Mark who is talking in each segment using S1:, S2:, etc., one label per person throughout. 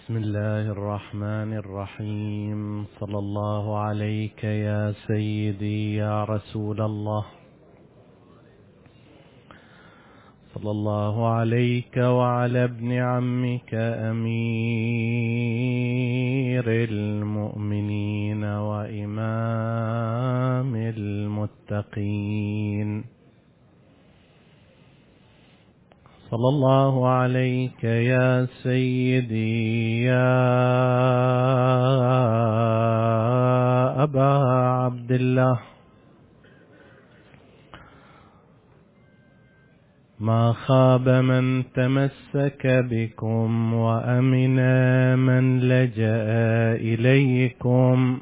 S1: بسم الله الرحمن الرحيم. صلى الله عليك يا سيدي يا رسول الله، صلى الله عليك وعلى ابن عمك أمير المؤمنين وإمام المتقين، صلى الله عليك يا سيدي يا أبا عبد الله. ما خاب من تمسك بكم وأمن من لجأ إليكم.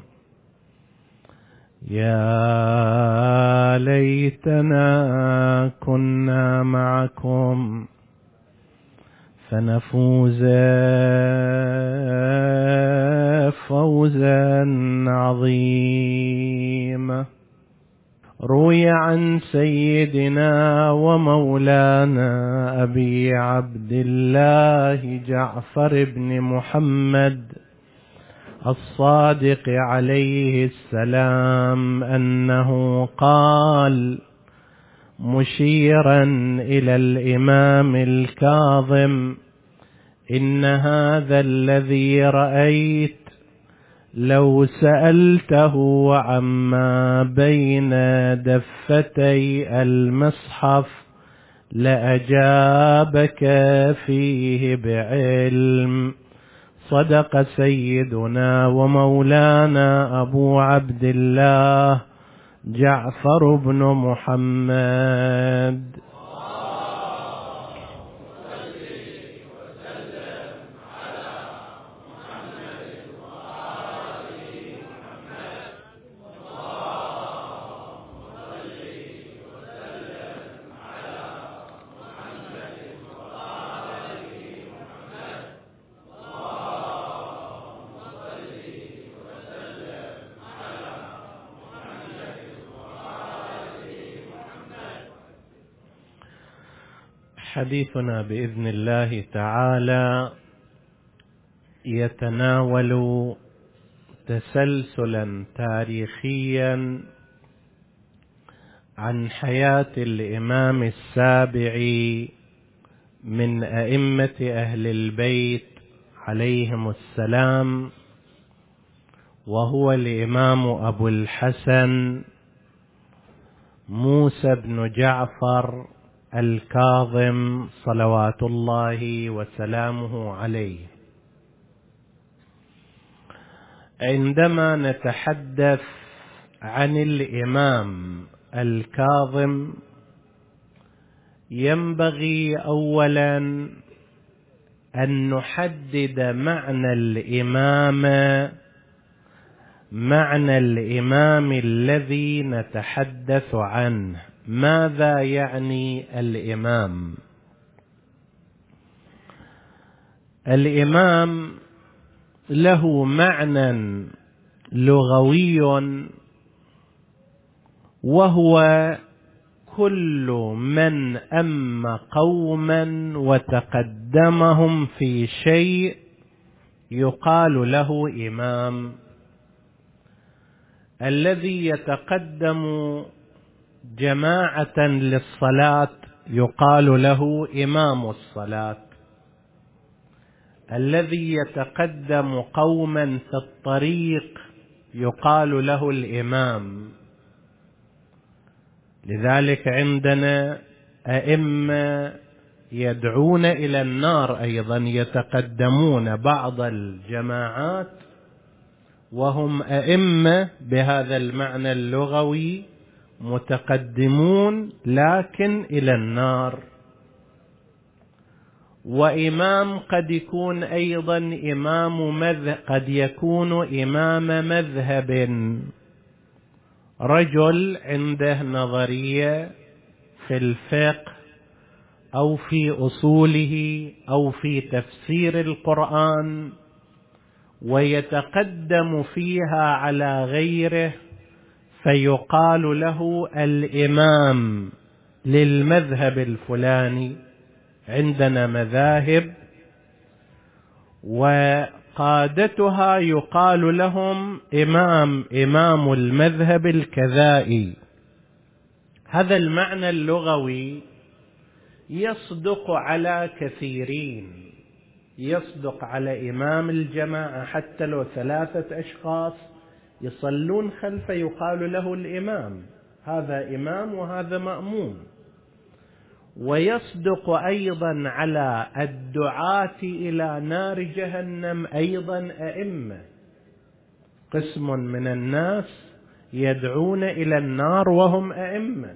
S1: يا ليتنا كنا معكم فنفوز فوزا عظيما. روي عن سيدنا ومولانا أبي عبد الله جعفر بن محمد الصادق عليه السلام أنه قال مشيرا إلى الإمام الكاظم: إن هذا الذي رأيت لو سألته عما بين دفتي المصحف لأجابك فيه بعلم. صدق سيدنا ومولانا أبو عبد الله جعفر بن محمد. حديثنا بإذن الله تعالى يتناول تسلسلا تاريخيا عن حياة الإمام السابع من أئمة أهل البيت عليهم السلام، وهو الإمام أبو الحسن موسى بن جعفر الكاظم صلوات الله وسلامه عليه. عندما نتحدث عن الإمام الكاظم ينبغي أولا أن نحدد معنى الإمام الذي نتحدث عنه. ماذا يعني الإمام؟ الإمام له معنى لغوي، وهو كل من أم قوما وتقدمهم في شيء يقال له إمام. الذي يتقدم جماعة للصلاة يقال له إمام الصلاة. الذي يتقدم قوما في الطريق يقال له الإمام. لذلك عندنا أئمة يدعون إلى النار أيضا يتقدمون بعض الجماعات وهم أئمة بهذا المعنى اللغوي، متقدمون لكن إلى النار. وإمام قد يكون أيضا قد يكون إمام مذهب، رجل عنده نظرية في الفقه أو في أصوله أو في تفسير القرآن ويتقدم فيها على غيره، فيقال له الإمام للمذهب الفلاني. عندنا مذاهب وقادتها يقال لهم إمام المذهب الكذائي. هذا المعنى اللغوي يصدق على كثيرين، يصدق على إمام الجماعة، حتى لو 3 أشخاص يصلون خلفه يقال له الإمام، هذا إمام وهذا مأموم. ويصدق أيضا على الدعاة إلى نار جهنم أيضا أئمة، قسم من الناس يدعون إلى النار وهم أئمة.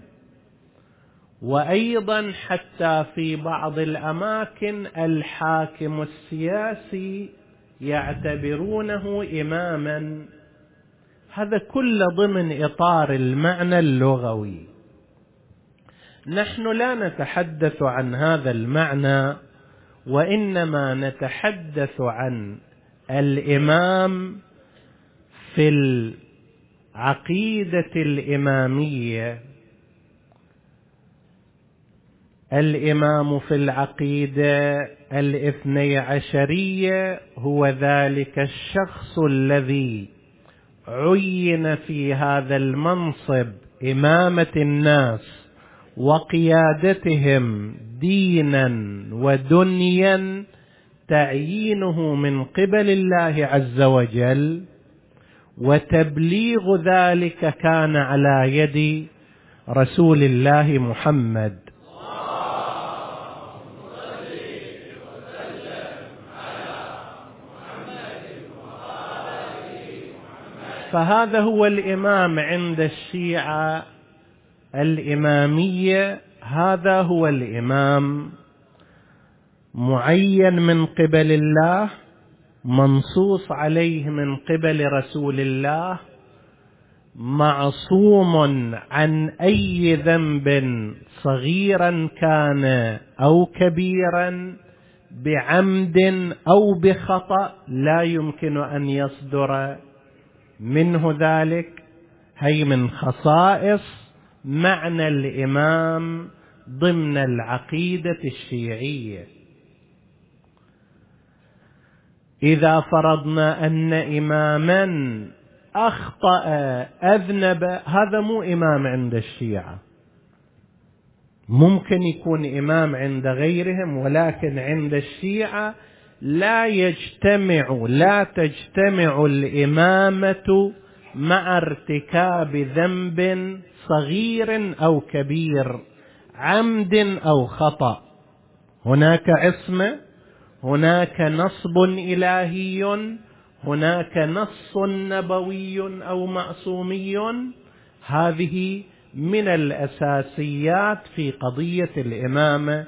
S1: وأيضا حتى في بعض الأماكن الحاكم السياسي يعتبرونه إماما. هذا كله ضمن إطار المعنى اللغوي. نحن لا نتحدث عن هذا المعنى، وإنما نتحدث عن الإمام في العقيدة الإمامية. الإمام في العقيدة 12 هو ذلك الشخص الذي عين في هذا المنصب إمامة الناس وقيادتهم دينا ودنيا، تعيينه من قبل الله عز وجل، وتبليغ ذلك كان على يد رسول الله محمد. فهذا هو الإمام عند الشيعة الإمامية، هذا هو الإمام معين من قبل الله، منصوص عليه من قبل رسول الله، معصوم عن أي ذنب صغيرا كان أو كبيرا، بعمد أو بخطأ لا يمكن أن يصدر منه ذلك. هي من خصائص معنى الإمام ضمن العقيدة الشيعية. إذا فرضنا أن إماما أخطأ أذنب، هذا مو إمام عند الشيعة. ممكن يكون إمام عند غيرهم، ولكن عند الشيعة لا تجتمع الإمامة مع ارتكاب ذنب صغير أو كبير، عمد أو خطأ. هناك عصمة، هناك نصب إلهي، هناك نص نبوي أو معصومي. هذه من الأساسيات في قضية الإمامة.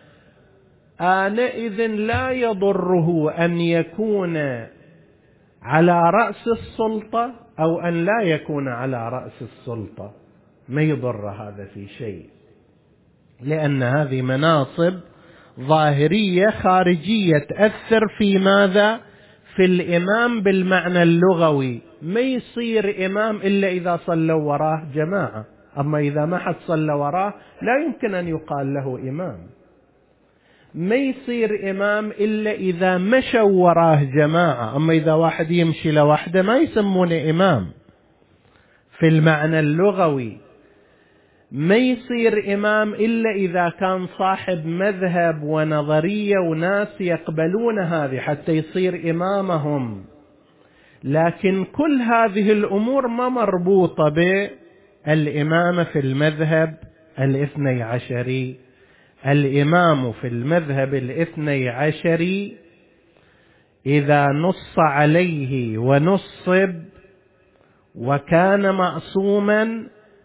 S1: آنئذ لا يضره أن يكون على رأس السلطة أو أن لا يكون على رأس السلطة، ما يضر هذا في شيء، لأن هذه مناصب ظاهرية خارجية تأثر في ماذا؟ في الإمام بالمعنى اللغوي. ما يصير إمام إلا إذا صلوا وراه جماعة، أما إذا ما حد صلى وراه لا يمكن أن يقال له إمام. ما يصير إمام إلا إذا مشوا وراه جماعة، أما إذا واحد يمشي لوحده ما يسمونه إمام في المعنى اللغوي. ما يصير إمام إلا إذا كان صاحب مذهب ونظرية وناس يقبلون هذه حتى يصير إمامهم. لكن كل هذه الأمور ما مربوطة بالإمامة في المذهب 12. الإمام في المذهب 12 إذا نص عليه ونصب وكان معصوما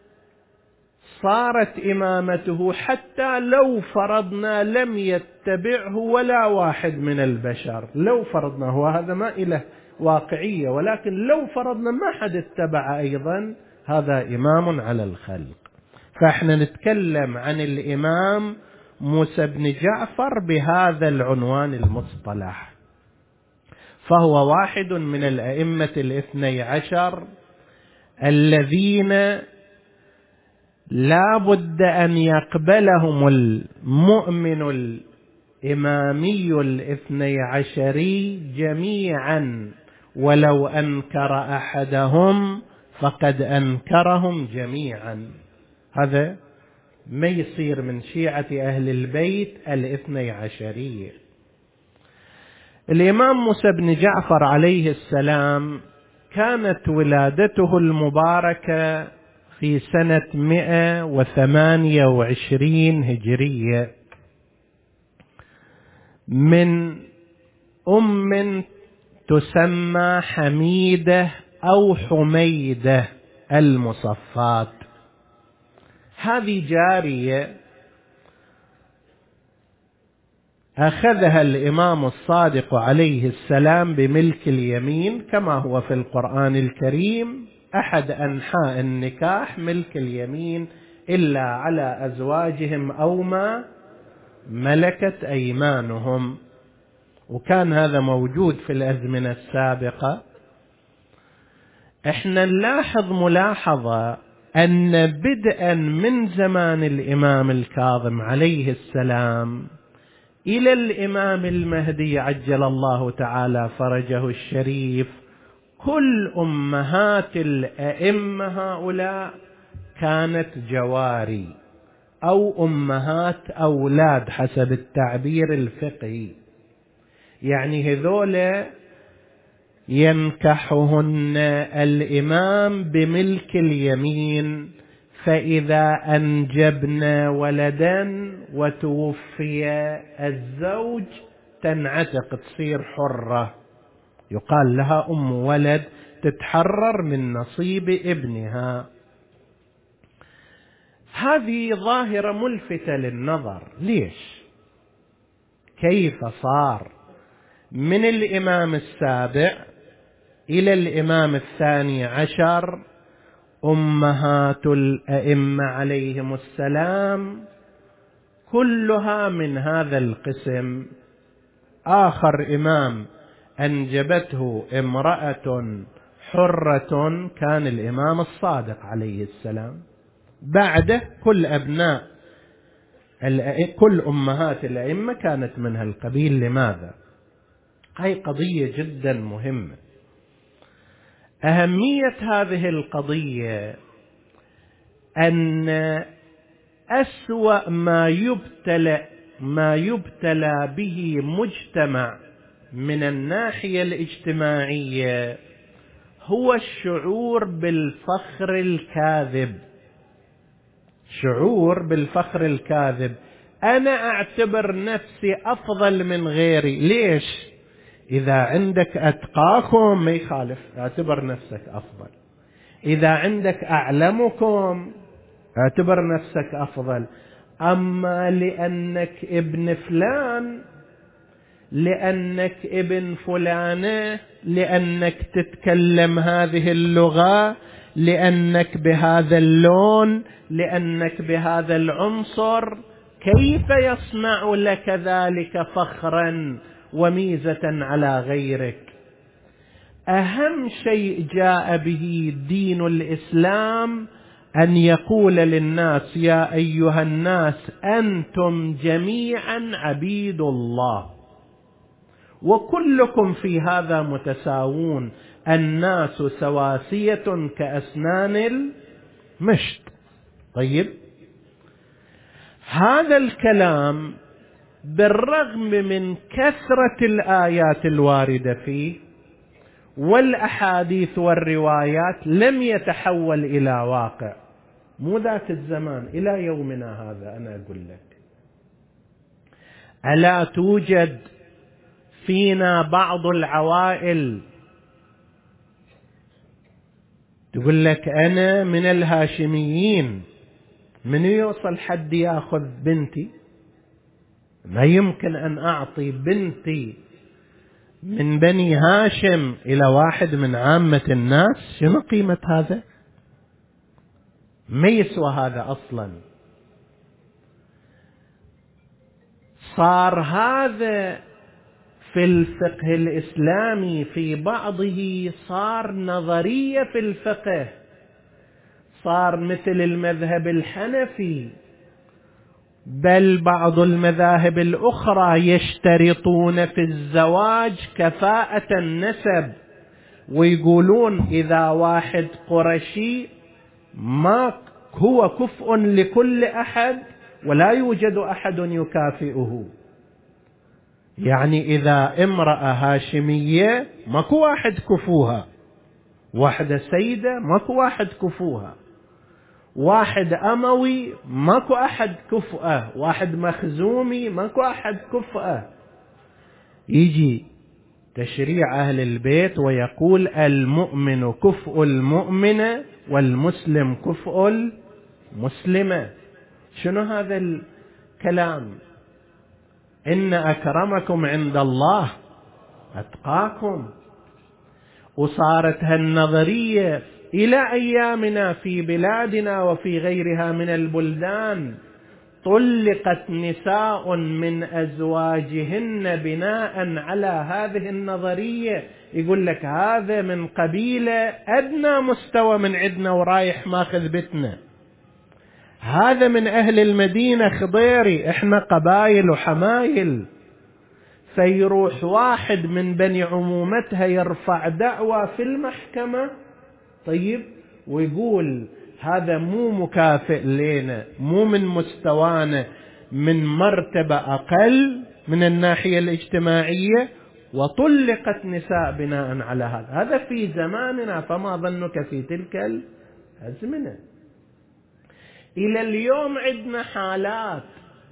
S1: صارت إمامته، حتى لو فرضنا لم يتبعه ولا واحد من البشر. لو فرضنا، هو هذا ما إله واقعية، ولكن لو فرضنا ما حد اتبع أيضا، هذا إمام على الخلق. فإحنا نتكلم عن الإمام موسى بن جعفر بهذا العنوان المصطلح، فهو واحد من الأئمة 12 الذين لا بد أن يقبلهم المؤمن إمامي الاثني عشري جميعا، ولو أنكر أحدهم فقد أنكرهم جميعا. هذا ما يصير من شيعة أهل البيت الاثني عشرية. الإمام موسى بن جعفر عليه السلام كانت ولادته المباركة في سنة 128 هجرية من أم تسمى حميدة أو حميدة المصفات. هذه جارية أخذها الإمام الصادق عليه السلام بملك اليمين، كما هو في القرآن الكريم أحد أنحاء النكاح ملك اليمين إلا على أزواجهم أو ما ملكت أيمانهم، وكان هذا موجود في الأزمنة السابقة. احنا نلاحظ ملاحظة أن بدءا من زمان الإمام الكاظم عليه السلام إلى الإمام المهدي عجل الله تعالى فرجه الشريف، كل أمهات الأئمة هؤلاء كانت جواري أو أمهات أولاد حسب التعبير الفقهي، يعني هذول ينكحهن الإمام بملك اليمين، فإذا أنجبن ولدا وتوفي الزوج تنعتق، تصير حرة، يقال لها أم ولد، تتحرر من نصيب ابنها. هذه ظاهرة ملفتة للنظر. ليش؟ كيف صار من الإمام السابع إلى الإمام الثاني عشر أمهات الأئمة عليهم السلام كلها من هذا القسم؟ آخر إمام أنجبته امرأة حرة كان الإمام الصادق عليه السلام، بعده كل أبناء كل أمهات الأئمة كانت من هالقبيل. لماذا؟ هاي قضية جدا مهمة. أهمية هذه القضية أن أسوأ ما يبتلى به مجتمع من الناحية الاجتماعية هو الشعور بالفخر الكاذب. شعور بالفخر الكاذب، أنا أعتبر نفسي أفضل من غيري. ليش؟ إذا عندك أتقاكم ما يخالف، اعتبر نفسك أفضل. إذا عندك أعلمكم اعتبر نفسك أفضل. أما لأنك ابن فلان، لأنك ابن فلانة، لأنك تتكلم هذه اللغة، لأنك بهذا اللون، لأنك بهذا العنصر، كيف يصنع لك ذلك فخرا وميزة على غيرك؟ أهم شيء جاء به دين الإسلام أن يقول للناس: يا أيها الناس أنتم جميعا عبيد الله وكلكم في هذا متساوون، الناس سواسية كأسنان المشط. طيب، هذا الكلام بالرغم من كثرة الآيات الواردة فيه والأحاديث والروايات لم يتحول إلى واقع. مو ذات الزمان إلى يومنا هذا. أنا أقول لك، ألا توجد فينا بعض العوائل تقول لك أنا من الهاشميين، من يوصل حد يأخذ بنتي؟ ما يمكن أن أعطي بنتي من بني هاشم إلى واحد من عامة الناس. شنو قيمة هذا؟ ما يسوى هذا أصلا. صار هذا في الفقه الإسلامي في بعضه صار نظرية في الفقه، صار مثل المذهب الحنفي بل بعض المذاهب الأخرى يشترطون في الزواج كفاءة النسب، ويقولون إذا واحد قرشي ما هو كفء لكل أحد ولا يوجد أحد يكافئه. يعني إذا امرأة هاشمية ماكو واحد كفوها، واحدة سيدة ماكو واحد كفوها، واحد أموي ماكو أحد كفؤه، واحد مخزومي ماكو أحد كفؤه. يجي تشريع أهل البيت ويقول المؤمن كفء المؤمنة والمسلم كفء المسلمة. شنو هذا الكلام؟ إن أكرمكم عند الله أتقاكم. وصارت هالنظرية إلى أيامنا في بلادنا وفي غيرها من البلدان. طلقت نساء من أزواجهن بناء على هذه النظرية. يقول لك هذا من قبيلة أدنى مستوى من عندنا ورايح ماخذ بتنا، هذا من أهل المدينة خضيري، إحنا قبائل وحمايل. فيروح واحد من بني عمومتها يرفع دعوى في المحكمة، طيب، ويقول هذا مو مكافئ لنا، مو من مستوانا، من مرتبة أقل من الناحية الاجتماعية، وطلقت نساء بناء على هذا في زماننا، فما ظنك في تلك الأزمنة. إلى اليوم عندنا حالات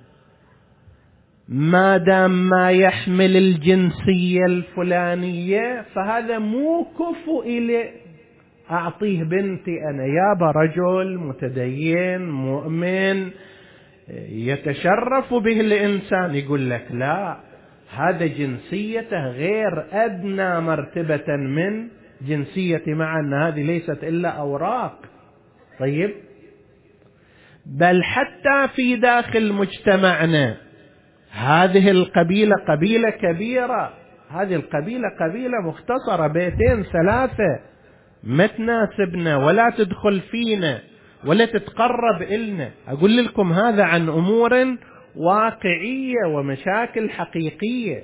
S1: ما دام ما يحمل الجنسية الفلانية فهذا مو كفؤ إلي أعطيه بنتي أنا، يابا رجل متدين مؤمن يتشرف به الإنسان، يقول لك لا، هذا جنسيته غير، أدنى مرتبة من جنسية، مع أن هذه ليست إلا أوراق. طيب، بل حتى في داخل مجتمعنا هذه القبيلة قبيلة كبيرة، هذه القبيلة قبيلة مختصرة، بيتين ثلاثة، ما تناسبنا ولا تدخل فينا ولا تتقرب إلنا. أقول لكم هذا عن أمور واقعية ومشاكل حقيقية.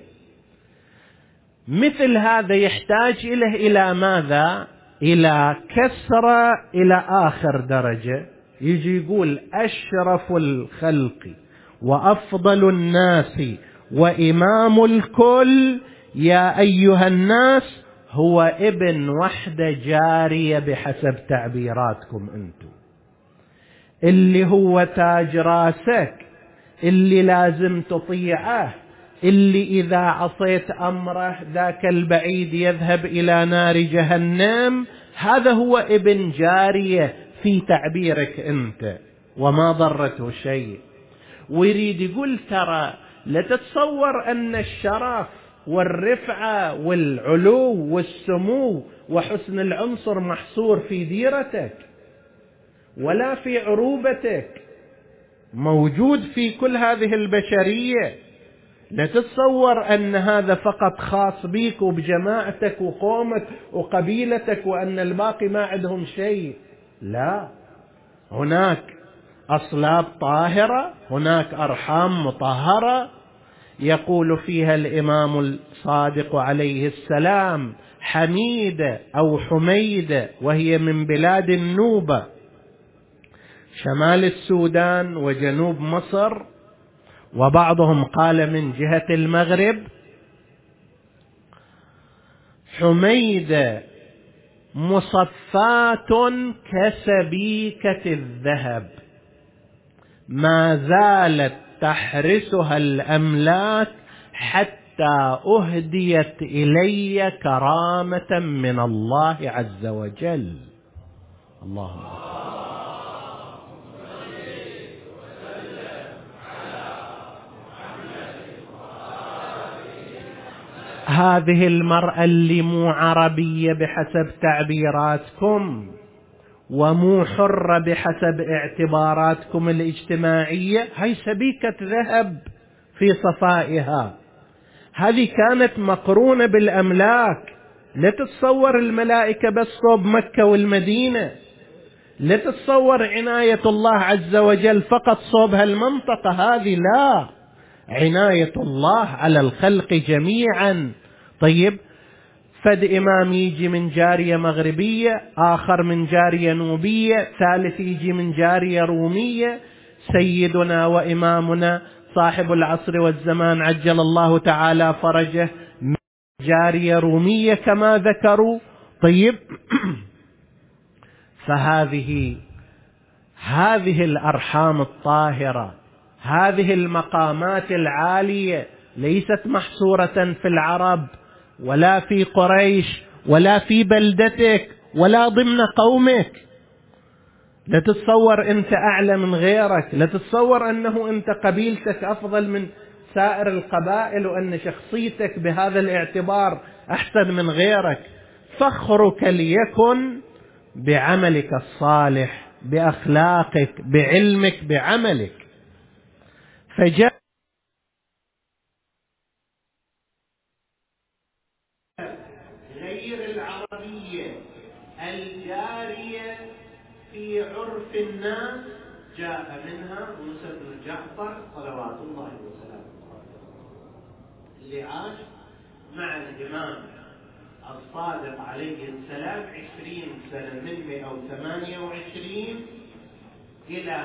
S1: مثل هذا يحتاج إلى ماذا؟ إلى كسرة إلى آخر درجة. يجي يقول أشرف الخلق وأفضل الناس وإمام الكل يا أيها الناس هو ابن وحدة جارية بحسب تعبيراتكم أنتم، اللي هو تاج راسك، اللي لازم تطيعه، اللي إذا عصيت أمره ذاك البعيد يذهب إلى نار جهنم، هذا هو ابن جارية في تعبيرك أنت، وما ضرته شيء. ويريد يقول ترى لا تتصور أن الشرف والرفعة والعلو والسمو وحسن العنصر محصور في ديرتك ولا في عروبتك، موجود في كل هذه البشرية. لا تتصور أن هذا فقط خاص بيك وبجماعتك وقومك وقبيلتك وأن الباقي ما عندهم شيء. لا، هناك أصلاب طاهرة، هناك أرحام مطهرة. يقول فيها الإمام الصادق عليه السلام حميدة أو حميدة، وهي من بلاد النوبة شمال السودان وجنوب مصر، وبعضهم قال من جهة المغرب. حميدة مصفات كسبيكة الذهب، ما زالت تحرسها الأملاك حتى أهديت إلي كرامة من الله عز وجل. اللهم هذه المرأة اللي مو عربية بحسب تعبيراتكم ومو حرة بحسب اعتباراتكم الاجتماعية، هاي سبيكة ذهب في صفائها، هذه كانت مقرونة بالأملاك. لا تتصور الملائكة بس صوب مكة والمدينة، لا تتصور عناية الله عز وجل فقط صوب هالمنطقة هذه، لا، عناية الله على الخلق جميعا. طيب، فد إمام يجي من جارية مغربية، آخر من جارية نوبية، ثالث يجي من جارية رومية. سيدنا وإمامنا صاحب العصر والزمان عجل الله تعالى فرجه من جارية رومية كما ذكروا. طيب فهذه الأرحام الطاهرة، هذه المقامات العالية ليست محصورة في العرب ولا في قريش ولا في بلدتك ولا ضمن قومك. لا تتصور أنت أعلى من غيرك، لا تتصور أنه أنت قبيلتك أفضل من سائر القبائل وأن شخصيتك بهذا الاعتبار أحسن من غيرك. فخرك ليكن بعملك الصالح، بأخلاقك، بعلمك، بعملك. فجاء غير العربية الجارية في عرف الناس جاء منها موسى بن جعفر صلوات الله وسلامه، اللي عاش مع الإمام الصادق عليه السلام 20 سنة، من 128 إلى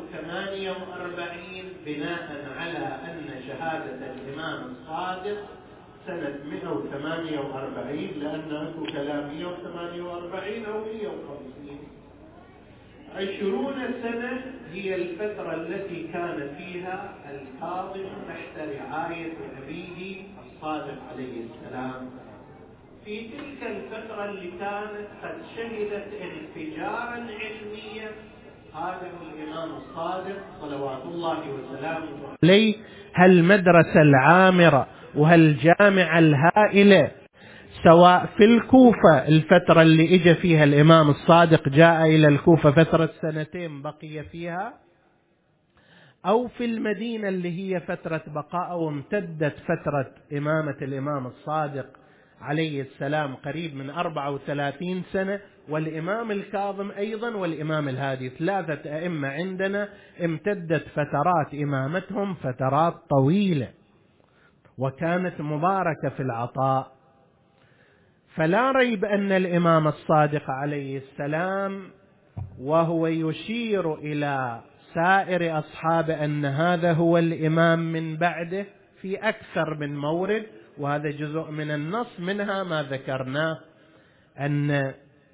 S1: 148، بناء على أن شهادة الإمام الصادق سنة 148، لأن أكو كلام 148 أو 150. 20 سنة هي الفترة التي كان فيها الكاظم تحت رعاية أبيه الصادق عليه السلام. في تلك الفترة اللي كانت قد شهدت انفجارا علميا، هذا الإمام الصادق صلوات الله وسلامه عليه هالمدرسة العامرة وهالجامعة الهائلة، سواء في الكوفة الفترة اللي اجى فيها الإمام الصادق، جاء إلى الكوفة فترة 2 بقي فيها، أو في المدينة اللي هي فترة بقاء وامتدت فترة إمامة الإمام الصادق عليه السلام قريب من 34 سنة، والإمام الكاظم أيضا والإمام الهادي، 3 أئمة عندنا امتدت فترات إمامتهم فترات طويلة وكانت مباركة في العطاء. فلا ريب أن الإمام الصادق عليه السلام وهو يشير إلى سائر أصحابه أن هذا هو الإمام من بعده في أكثر من مورد، وهذا جزء من النص، منها ما ذكرناه أن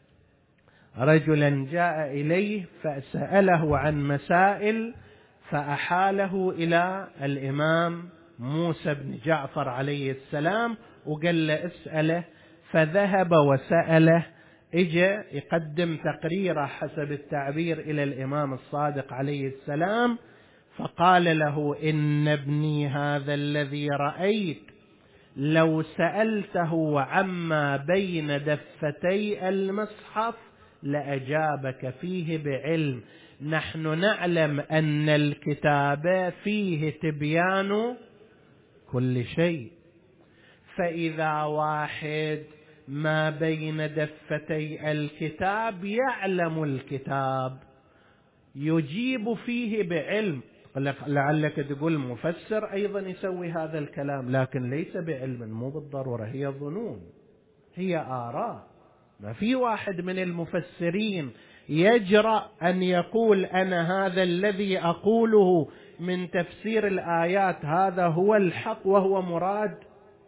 S1: رجلا جاء إليه فسأله عن مسائل فأحاله إلى الإمام موسى بن جعفر عليه السلام وقال له اسأله، فذهب وسأله، اجى يقدم تقريره حسب التعبير إلى الإمام الصادق عليه السلام، فقال له إن ابني هذا الذي رأيت لو سألته عما بين دفتي المصحف لأجابك فيه بعلم، نحن نعلم أن الكتاب فيه تبيان كل شيء، فإذا واحد ما بين دفتي الكتاب يعلم الكتاب يجيب فيه بعلم. لعلك تقول مفسر أيضا يسوي هذا الكلام، لكن ليس بعلم، مو بالضرورة، هي ظنون، هي آراء. ما في واحد من المفسرين يجرأ أن يقول أنا هذا الذي أقوله من تفسير الآيات هذا هو الحق وهو مراد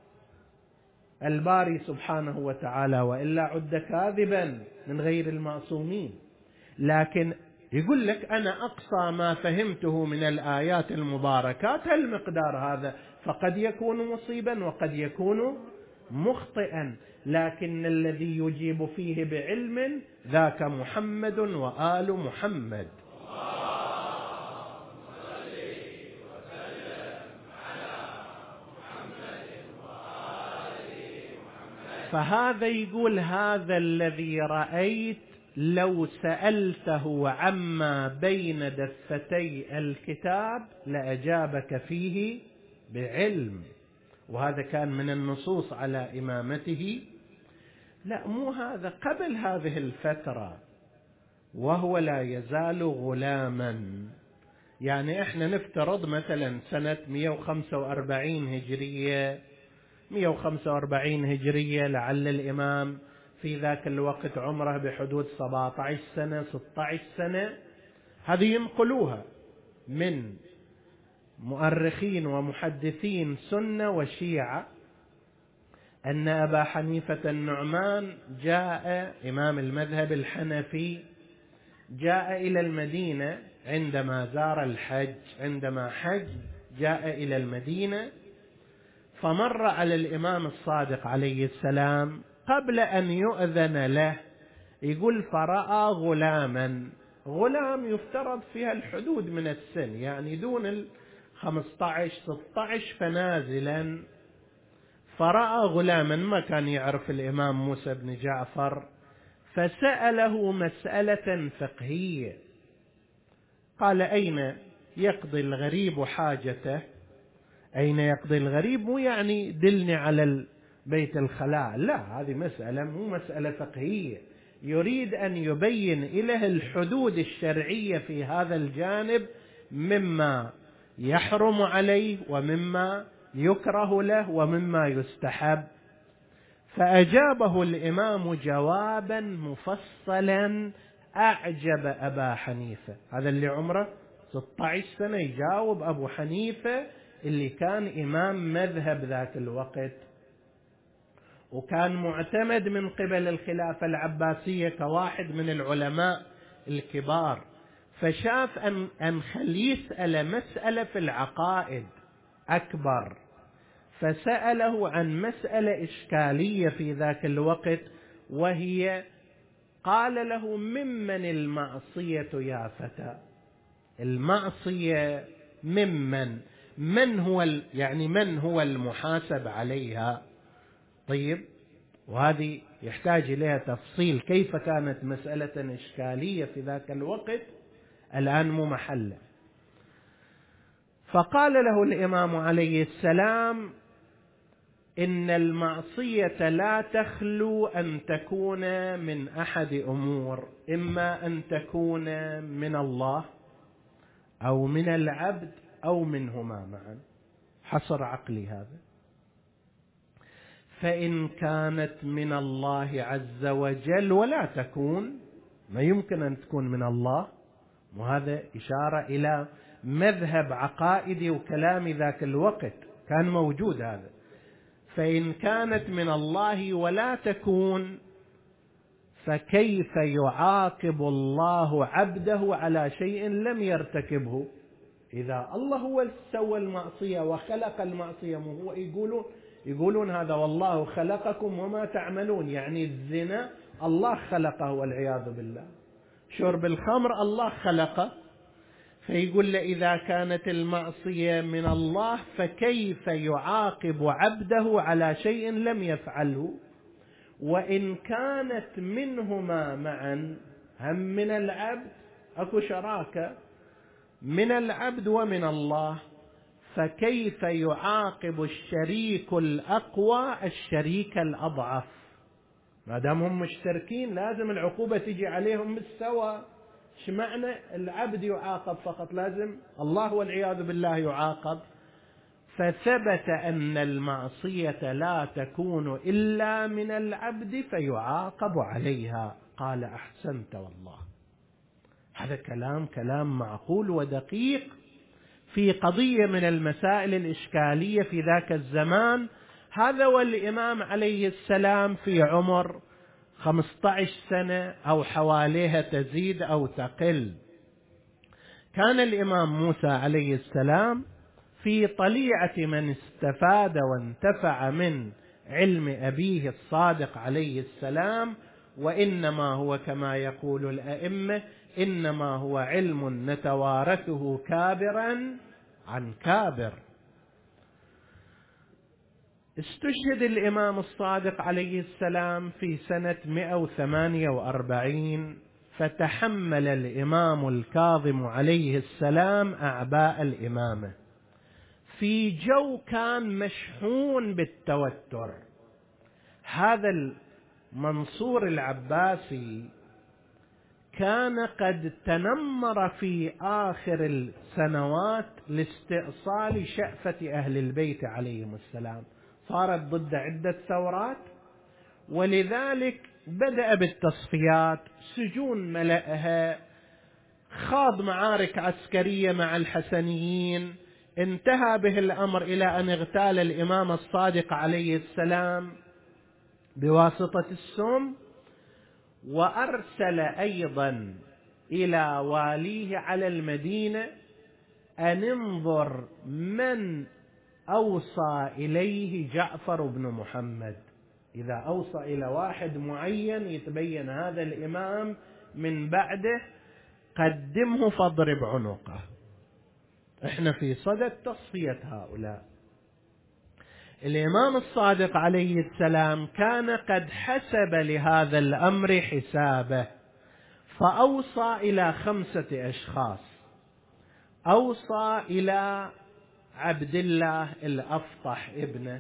S1: الباري سبحانه وتعالى، وإلا عد كاذبا من غير المعصومين. لكن يقول لك أنا أقصى ما فهمته من الآيات المباركات المقدار هذا، فقد يكون مصيبا وقد يكون مخطئا، لكن الذي يجيب فيه بعلم ذاك محمد وآل محمد. فهذا يقول هذا الذي رأيت لو سألته عما بين دفتي الكتاب لأجابك فيه بعلم، وهذا كان من النصوص على إمامته. لا، مو هذا، قبل هذه الفترة وهو لا يزال غلاما. يعني احنا نفترض مثلا سنة 145 هجرية، 145 هجرية، لعل الإمام في ذاك الوقت عمره بحدود 17 سنة 16 سنة. هذه ينقلوها من مؤرخين ومحدثين سنة وشيعة أن أبا حنيفة النعمان جاء، إمام المذهب الحنفي، جاء إلى المدينة عندما زار الحج، عندما حج جاء إلى المدينة، فمر على الإمام الصادق عليه السلام قبل أن يؤذن له. يقول فرأى غلاما، غلام يفترض فيها الحدود من السن، يعني دون 15 16 فنازلا. فرأى غلاما، ما كان يعرف الإمام موسى بن جعفر، فسأله مسألة فقهية. قال: أين يقضي الغريب حاجته؟ أين يقضي الغريب مو يعني دلني على بيت الخلاء، لا، هذه مسألة مو مسألة فقهية، يريد أن يبين إله الحدود الشرعية في هذا الجانب، مما يحرم عليه ومما يكره له ومما يستحب. فأجابه الإمام جوابا مفصلا أعجب أبا حنيفة. هذا اللي عمره 16 سنة يجاوب أبو حنيفة اللي كان إمام مذهب ذاك الوقت، وكان معتمد من قبل الخلافة العباسية كواحد من العلماء الكبار. فشاف أن خليه يسأل مسألة في العقائد أكبر، فسأله عن مسألة إشكالية في ذاك الوقت، وهي قال له: ممن المعصية يا فتى؟ المعصية ممن؟ من هو المحاسب عليها؟ طيب، وهذه يحتاج إليها تفصيل، كيف كانت مسألة إشكالية في ذاك الوقت، الآن مو محله. فقال له الإمام عليه السلام: إن المعصية لا تخلو أن تكون من أحد أمور، إما أن تكون من الله أو من العبد أو منهما معا، حصر عقلي هذا. فإن كانت من الله عز وجل ولا تكون، ما يمكن أن تكون من الله، وهذا إشارة إلى مذهب عقائدي وكلام ذاك الوقت كان موجود هذا. فإن كانت من الله ولا تكون، فكيف يعاقب الله عبده على شيء لم يرتكبه؟ إذا الله هو سوى المعصية وخلق المعصية، هو يقولون هذا والله خلقكم وما تعملون، يعني الزنا الله خلقه والعياذ بالله، شرب الخمر الله خلقه. فيقول له: إذا كانت المعصية من الله فكيف يعاقب عبده على شيء لم يفعله؟ وإن كانت منهما معا، هم من العبد، أكو شراكة من العبد ومن الله، فكيف يعاقب الشريك الأقوى الشريك الأضعف؟ ما دام هم مشتركين لازم العقوبة تجي عليهم بالسوى. ايش معنى العبد يعاقب فقط؟ لازم الله والعياذ بالله يعاقب. فثبت أن المعصية لا تكون إلا من العبد فيعاقب عليها. قال: أحسنت والله. هذا كلام معقول ودقيق في قضية من المسائل الإشكالية في ذاك الزمان. هذا والإمام عليه السلام في عمر 15 سنة أو حواليها، تزيد أو تقل. كان الإمام موسى عليه السلام في طليعة من استفاد وانتفع من علم أبيه الصادق عليه السلام، وإنما هو كما يقول الأئمة: إنما هو علم نتوارثه كابرا عن كابر. استشهد الإمام الصادق عليه السلام في سنة 148، فتحمل الإمام الكاظم عليه السلام أعباء الإمامة في جو كان مشحون بالتوتر. هذا المنصور العباسي كان قد تنمر في آخر السنوات لاستئصال شأفة أهل البيت عليهم السلام، صارت ضد عدة ثورات، ولذلك بدأ بالتصفيات، سجون ملأها، خاض معارك عسكرية مع الحسنيين، انتهى به الأمر إلى أن اغتال الإمام الصادق عليه السلام بواسطة السم، وأرسل أيضا إلى واليه على المدينة أن انظر من أوصى إليه جعفر بن محمد، إذا أوصى إلى واحد معين يتبين هذا الإمام من بعده قدمه فاضرب عنقه. احنا في صدد تصفية هؤلاء. الإمام الصادق عليه السلام كان قد حسب لهذا الأمر حسابه، فأوصى إلى 5 أشخاص. أوصى إلى عبد الله الأفطح ابنه،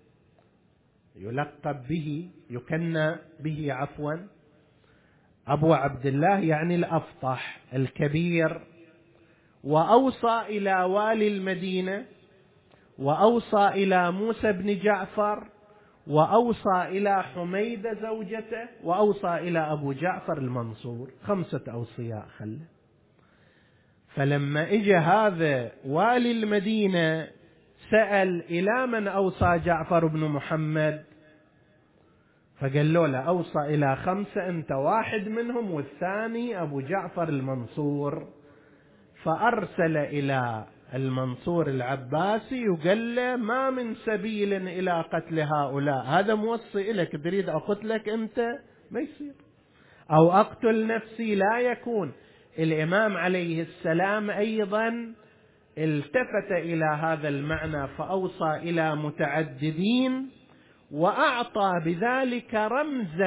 S1: يلقب به يكنى به عفوا أبو عبد الله، يعني الأفطح الكبير. وأوصى إلى والي المدينة، وأوصى إلى موسى بن جعفر، وأوصى إلى حميدة زوجته، وأوصى إلى أبو جعفر المنصور. 5 أوصياء خله. فلما اجى هذا والي المدينة سأل إلى من أوصى جعفر بن محمد، فقال له أوصى إلى 5، أنت واحد منهم، والثاني أبو جعفر المنصور. فأرسل إلى المنصور العباسي وقال له ما من سبيل إلى قتل هؤلاء، هذا موصي إليك، تريد أقتلك أنت ما يصير، أو أقتل نفسي لا يكون. الإمام عليه السلام أيضا التفت إلى هذا المعنى، فأوصى إلى متعددين، وأعطى بذلك رمزا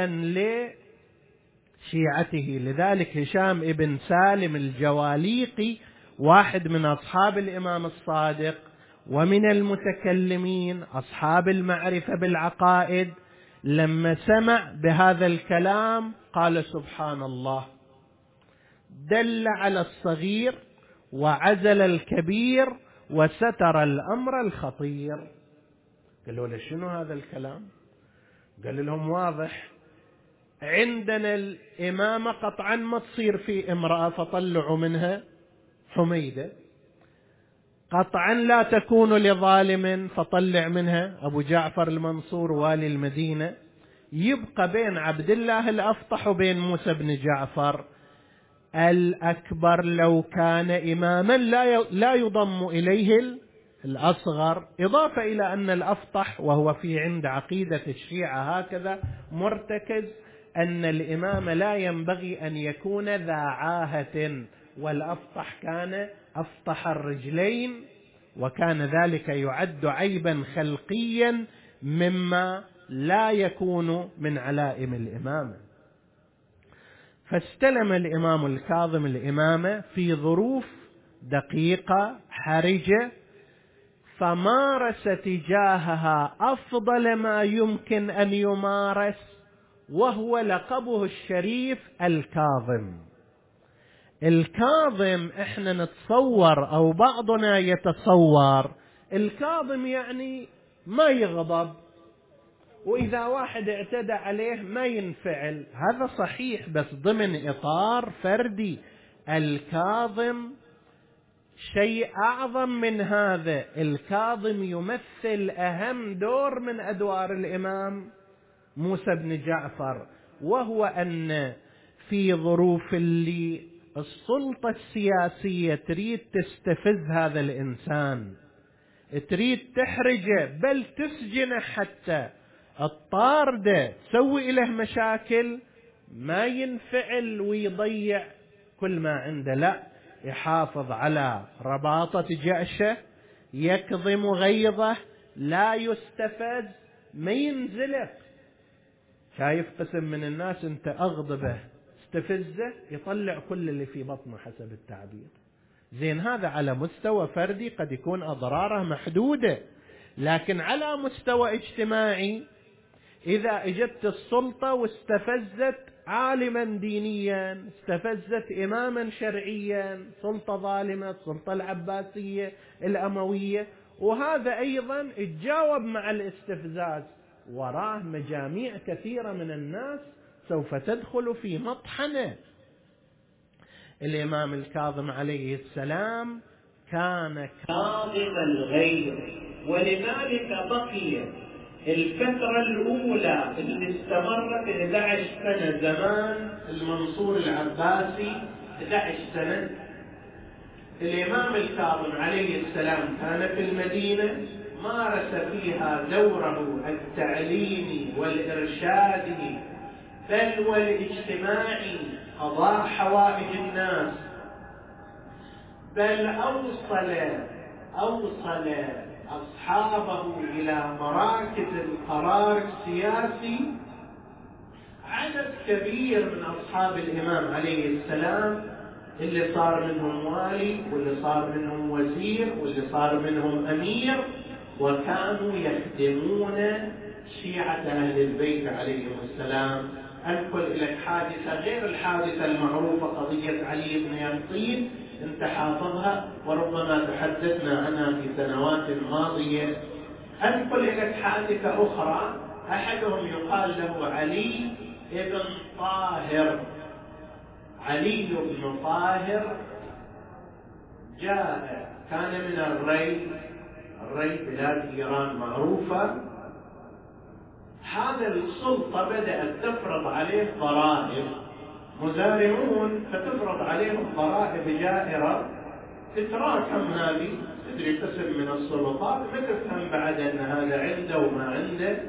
S1: لشيعته. لذلك هشام ابن سالم الجواليقي، واحد من أصحاب الإمام الصادق ومن المتكلمين أصحاب المعرفة بالعقائد، لما سمع بهذا الكلام قال سبحان الله، دل على الصغير وعزل الكبير وستر الأمر الخطير. قالوا له شنو هذا الكلام؟ قال لهم واضح، عندنا الإمامة قطعا ما تصير في امرأة فطلعوا منها حميدة، قطعا لا تكون لظالم فطلع منها أبو جعفر المنصور والي المدينة، يبقى بين عبد الله الأفطح وبين موسى بن جعفر. الأكبر لو كان إماما لا يضم إليه الأصغر، إضافة إلى أن الأفطح وهو في عند عقيدة الشيعة هكذا مرتكز أن الإمام لا ينبغي أن يكون ذا عاهة، والأفطح كان أفطح الرجلين، وكان ذلك يعد عيبا خلقيا مما لا يكون من علائم الإمامة. فاستلم الإمام الكاظم الإمامة في ظروف دقيقة حرجة، فمارس تجاهها أفضل ما يمكن أن يمارس، وهو لقبه الشريف الكاظم. الكاظم احنا نتصور أو بعضنا يتصور الكاظم يعني ما يغضب، وإذا واحد اعتدى عليه ما ينفعل. هذا صحيح بس ضمن إطار فردي. الكاظم شيء أعظم من هذا، الكاظم يمثل أهم دور من أدوار الإمام موسى بن جعفر، وهو أن في ظروف اللي السلطة السياسية تريد تستفز هذا الإنسان، تريد تحرجه بل تسجنه، حتى الطاردة تسوي له مشاكل، ما ينفعل ويضيع كل ما عنده، لا، يحافظ على رباطة جأشه، يكظم غيظه، لا يستفز، ما ينزلق. شايف قسم من الناس انت اغضبه استفزه يطلع كل اللي في بطنه حسب التعبير. زين، هذا على مستوى فردي قد يكون أضراره محدودة، لكن على مستوى اجتماعي إذا اجت السلطة واستفزت عالما دينيا، استفزت إماما شرعيا، سلطة ظالمة، السلطة العباسية الأموية، وهذا أيضا اتجاوب مع الاستفزاز. وراه مجاميع كثيرة من الناس سوف تدخل في مطحنة. الإمام الكاظم عليه السلام كان كاظم الغيظ، ولذلك بقي الفترة الأولى اللي استمرت 11 سنة زمان المنصور العباسي، 11 سنة. الإمام الكاظم عليه السلام كان في المدينة، مارس فيها دوره التعليمي والإرشادي بل والاجتماعي، قضاء حوائج الناس، بل أوصل أصحابه إلى مراكز القرار السياسي. عدد كبير من أصحاب الإمام عليه السلام اللي صار منهم والي، واللي صار منهم وزير، واللي صار منهم أمير، وكانوا يخدمون شيعة أهل البيت عليهم السلام. أنقل لك حادثة غير الحادثة المعروفة، قضية علي بن يقطين، انت حافظها وربما تحدثنا عنها في سنوات ماضية. أنقل لك حادثة أخرى، أحدهم يقال له علي بن طاهر. علي بن طاهر جاء، كان من الري بلاد إيران معروفة. هذا السلطة بدأت تفرض عليه ضرائب، مزارعون فتفرض عليهم ضرائب جائرة، تتراكم هذه، تدري قسم من السلطات ما تفهم بعد أن هذا عنده وما عنده.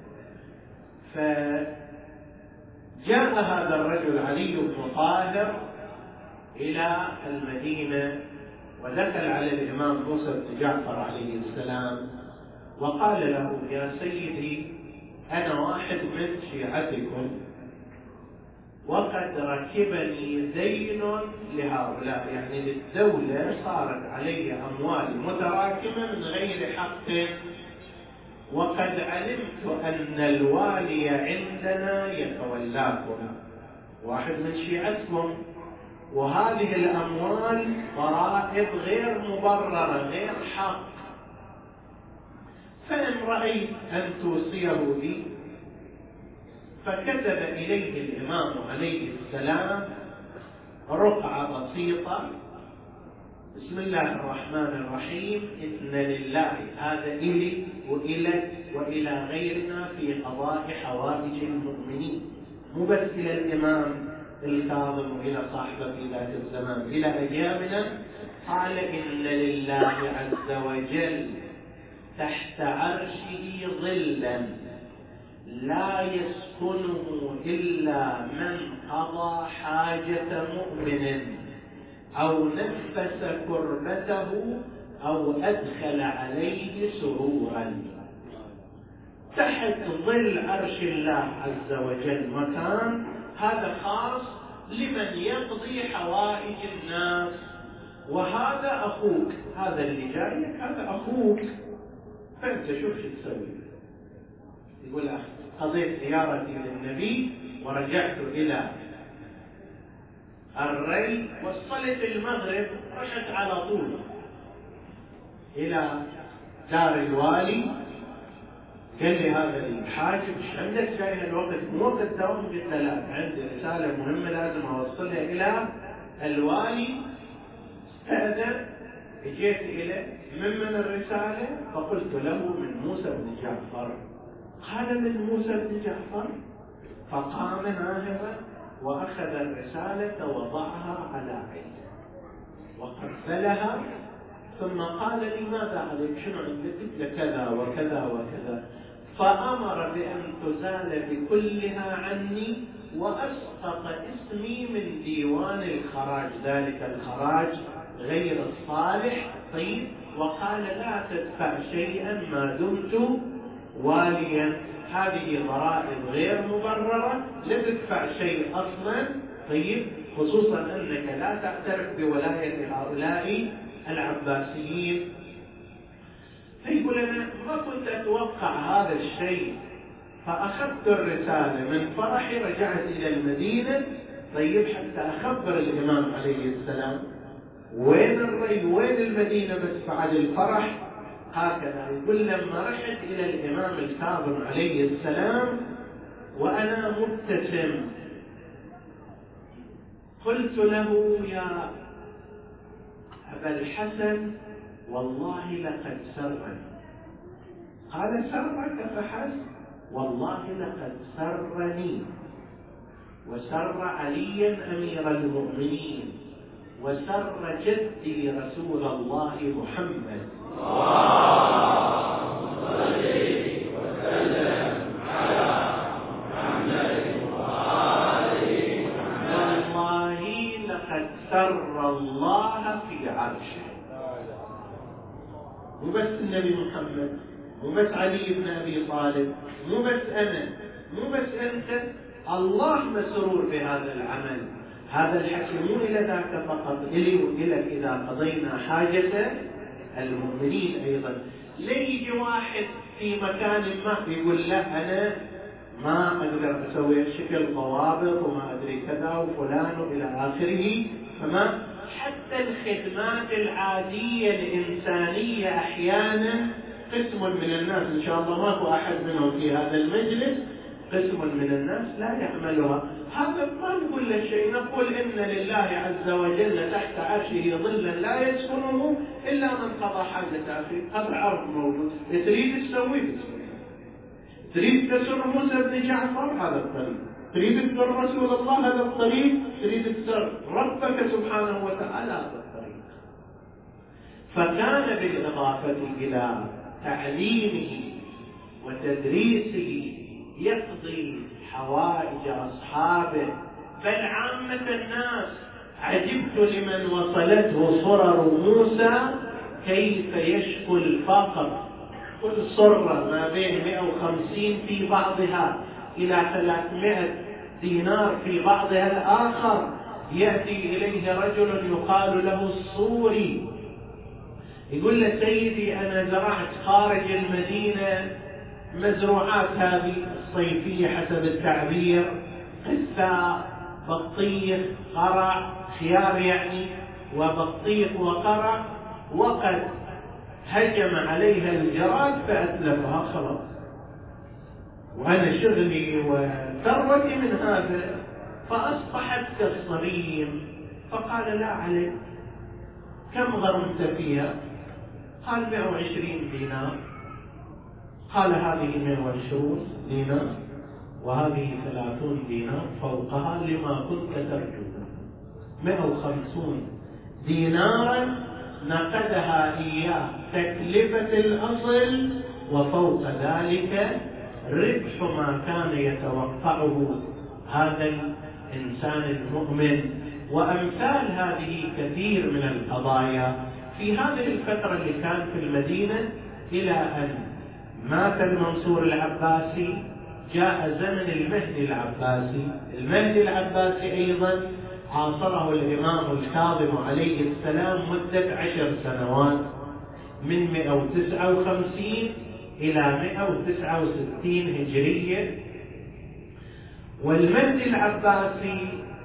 S1: فجاء هذا الرجل علي بن طاهر إلى المدينة، ودخل على الإمام موسى بن جعفر عليه السلام وقال له: يا سيدي، أنا واحد من شيعتكم، وقد ركبني دين لهؤلاء، يعني للدولة صارت علي أموال متراكمة من غير حق، وقد علمت أن الوالي عندنا يتولاكم، واحد من شيعتكم، وهذه الأموال ضرائب غير مبررة غير حق، فإن رأيت أن توصيه لي. فكتب إليه الإمام عليه السلام رقعة بسيطة: بسم الله الرحمن الرحيم، إن لله، هذا إلي وإلك وإلى غيرنا في قضاء حوائج المؤمنين، مو بس إلى الإمام الكاظم وإلى صاحبه في ذات الزمان، إلى أيامنا. قال: إن لله عز وجل تحت عرشه ظلا لا يسكنه إلا من قضى حاجة مؤمن أو نفس كربته أو أدخل عليه سرورا. تحت ظل عرش الله عز وجل مكان، هذا خاص لمن يقضي حوائج الناس، وهذا أخوك، هذا اللي جايك هذا أخوك، فأنت شوف شو تسوي. يقول: قضيت زيارتي للنبي ورجعت إلى الري، وصلت المغرب، رحت على طول إلى دار الوالي. قال لي هذا الحاجب: ايش عندك جاي الوقت؟ مو وقت دوام. قلت له: لا، عندي رسالة مهمة لازم أوصلها إلى الوالي. استأذن، جيت إليه: من الرسالة؟ فقلت له: من موسى بن جعفر. قال: من موسى بن جعفر؟ فقام ناهضا وأخذ الرسالة ووضعها على عينه وقبلها، ثم قال لي: ماذا عليك؟ شنو عندك؟ قلت: كذا وكذا وكذا. فأمر بأن تزال بكلها عني وأسقط اسمي من ديوان الخراج، ذلك الخراج غير الصالح. طيب، وقال: لا تدفع شيئا ما دمت واليا، هذه ضرائب غير مبررة، لا تدفع شيء أصلا. طيب، خصوصا أنك لا تعترف بولاية هؤلاء العباسيين. فيقول: أنا ما كنت أتوقع هذا الشيء، فأخذت الرسالة من فرحي، رجعت إلى المدينة. طيب حتى أخبر الإمام عليه السلام وين الري وين المدينة، بس بعد الفرح هكذا. يقول لما رحت إلى الإمام الكاظم عليه السلام وأنا مبتسم، قلت له: يا أبا الحسن، والله لقد سرني. قال: سرك فحسب؟ والله لقد سرني وسر عليا أمير المؤمنين وسر جدي رسول الله محمد اللهم صل وسلم على محمد وآله محمد. والله لقد سر الله في عرشه. مو بس النبي محمد، مو بس علي بن أبي طالب، مو بس أنا، مو بس أنت، الله مسرور بهذا العمل. هذا الحكي مو إلى ذاك فقط، إلي وإلك إذا قضينا حاجة المؤمنين أيضا. ليجي واحد في مكان ما يقول له: أنا ما أقدر أسوي شكل ضوابط وما أدري كذا وفلان إلى آخره. فما حتى الخدمات العادية الإنسانية أحيانا قسم من الناس، إن شاء الله ماكو أحد منهم في هذا المجلس، قسم من الناس لا يعملها. هذا ما نقول له شيء، نقول إن لله عز وجل تحت عرشه ظلا لا يسكنه إلا من قضى حاجة أخيه. هذا العرض موجود، تريد تسوي بتسوي. تريد تسر موسى بن جعفر، هذا الطريق. تريد تسر رسول الله، هذا الطريق. تريد تسر ربك سبحانه وتعالى، هذا الطريق. فكان بالإضافة إلى تعليمه وتدريسه يقضي حوائج أصحابه بل عامة الناس. عجبت لمن وصلته صرر موسى كيف يشكو الفقر. كل صرة ما بين 150 في بعضها إلى 300 دينار في بعضها الآخر. يأتي إليه رجل يقال له الصوري، يقول له: سيدي أنا زرعت خارج المدينة مزروعات هذه الصيفية حسب التعبير، قثاء، بطيخ، قرع، خيار يعني، وبطيخ وقرع، وقد هجم عليها الجراد فأتلفها خلاص، وأنا شغلي وثروتي من هذا، فأصبحت كالصريم. فقال: لا عليك، كم غرمت فيها؟ قال: 120 دينار. قال: هذه 120 دينار وهذه 30 دينار فوقها لما كنت ترجو. 150 دينارا نقدها إياه تكلفة الأصل، وفوق ذلك ربح ما كان يتوقعه هذا الإنسان المؤمن. وأمثال هذه كثير من القضايا. في هذه الفترة اللي كان في المدينة إلى أن مات المنصور العباسي، جاء زمن المهدي العباسي. المهدي العباسي أيضا عاصره الإمام الكاظم عليه السلام مدة 10 سنوات، من 159 إلى 169 هجرية. والمهدي العباسي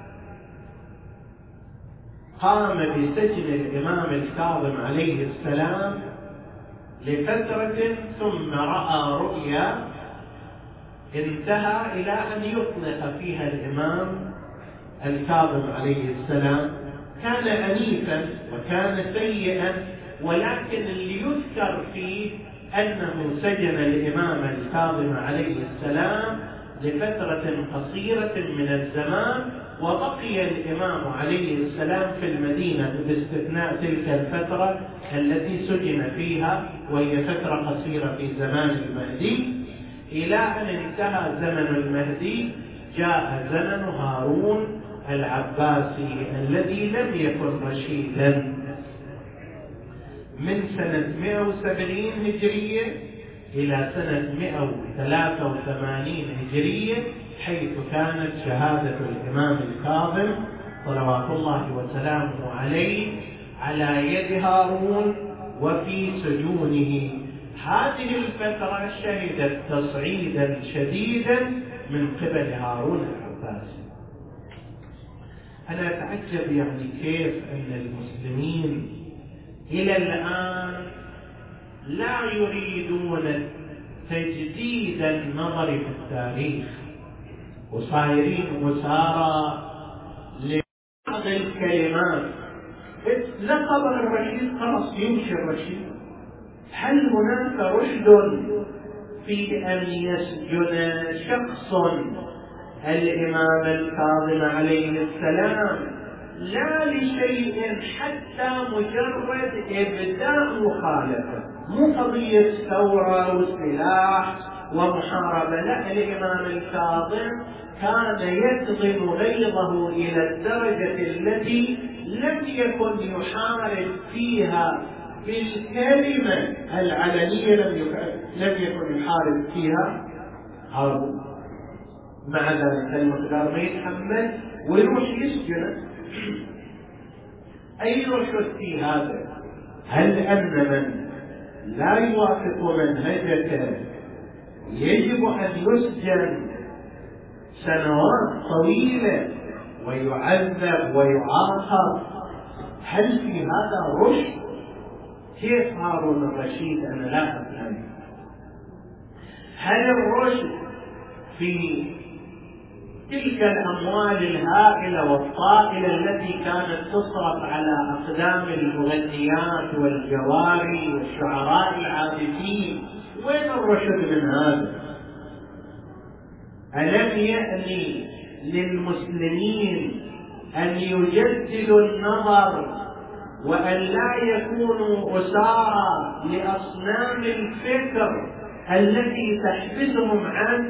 S1: قام بسجن الإمام الكاظم عليه السلام لفترة، ثم رأى رؤيا انتهى إلى أن يطلق فيها الإمام الكاظم عليه السلام. كان أنيفا وكان سيئا، ولكن اللي يذكر فيه أنه سجن الإمام الكاظم عليه السلام لفترة قصيرة من الزمان، وبقي الإمام عليه السلام في المدينة باستثناء تلك الفترة التي سجن فيها، وهي فترة قصيرة في زمان المهدي، إلى أن انتهى زمن المهدي. جاء زمن هارون العباسي الذي لم يكن رشيدا، من سنة 170 هجرية إلى سنة 183 هجرية، حيث كانت شهادة الإمام الكاظم صلوات الله وسلامه عليه على يد هارون وفي سجونه هذه الفترة شهدت تصعيدا شديدا من قبل هارون العباسي. أنا أتعجب يعني كيف أن المسلمين إلى الآن لا يريدون تجديد النظر في التاريخ، وصايرين مسارى لبعض الكلمات. لقب الرشيد خلاص يمشي الرشيد. هل هناك رشد في أن يسجن شخص الإمام الكاظم عليه السلام لا لشيء حتى مجرد إبداء مخالفة، مو قضية ثورة وسلاح ومحاربة؟ لا، الإمام الكاظم كان يكظم غيظه إلى الدرجة التي لم يكن يحارب فيها بالكلمة العلنية، لم يكن يحارب فيها هارون. مع ذلك المقدار ما يتحمل ويروح يسجن. أي رشد في هذا؟ هل أن من لا يوافق منهجك يجب أن يسجن سنوات طويلة ويعذب ويعاقب؟ هل في هذا رشد؟ كيف هارون الرشيد؟ أنا لا أفهم. هل الرشد في تلك الأموال الهائلة والطائلة التي كانت تصرف على أقدام المغنيات والجواري والشعراء العابثين؟ وين الرشد من هذا؟ ألم يأني للمسلمين أن يجددوا النظر وأن لا يكونوا أسارى لأصنام الفكر التي تحبسهم عن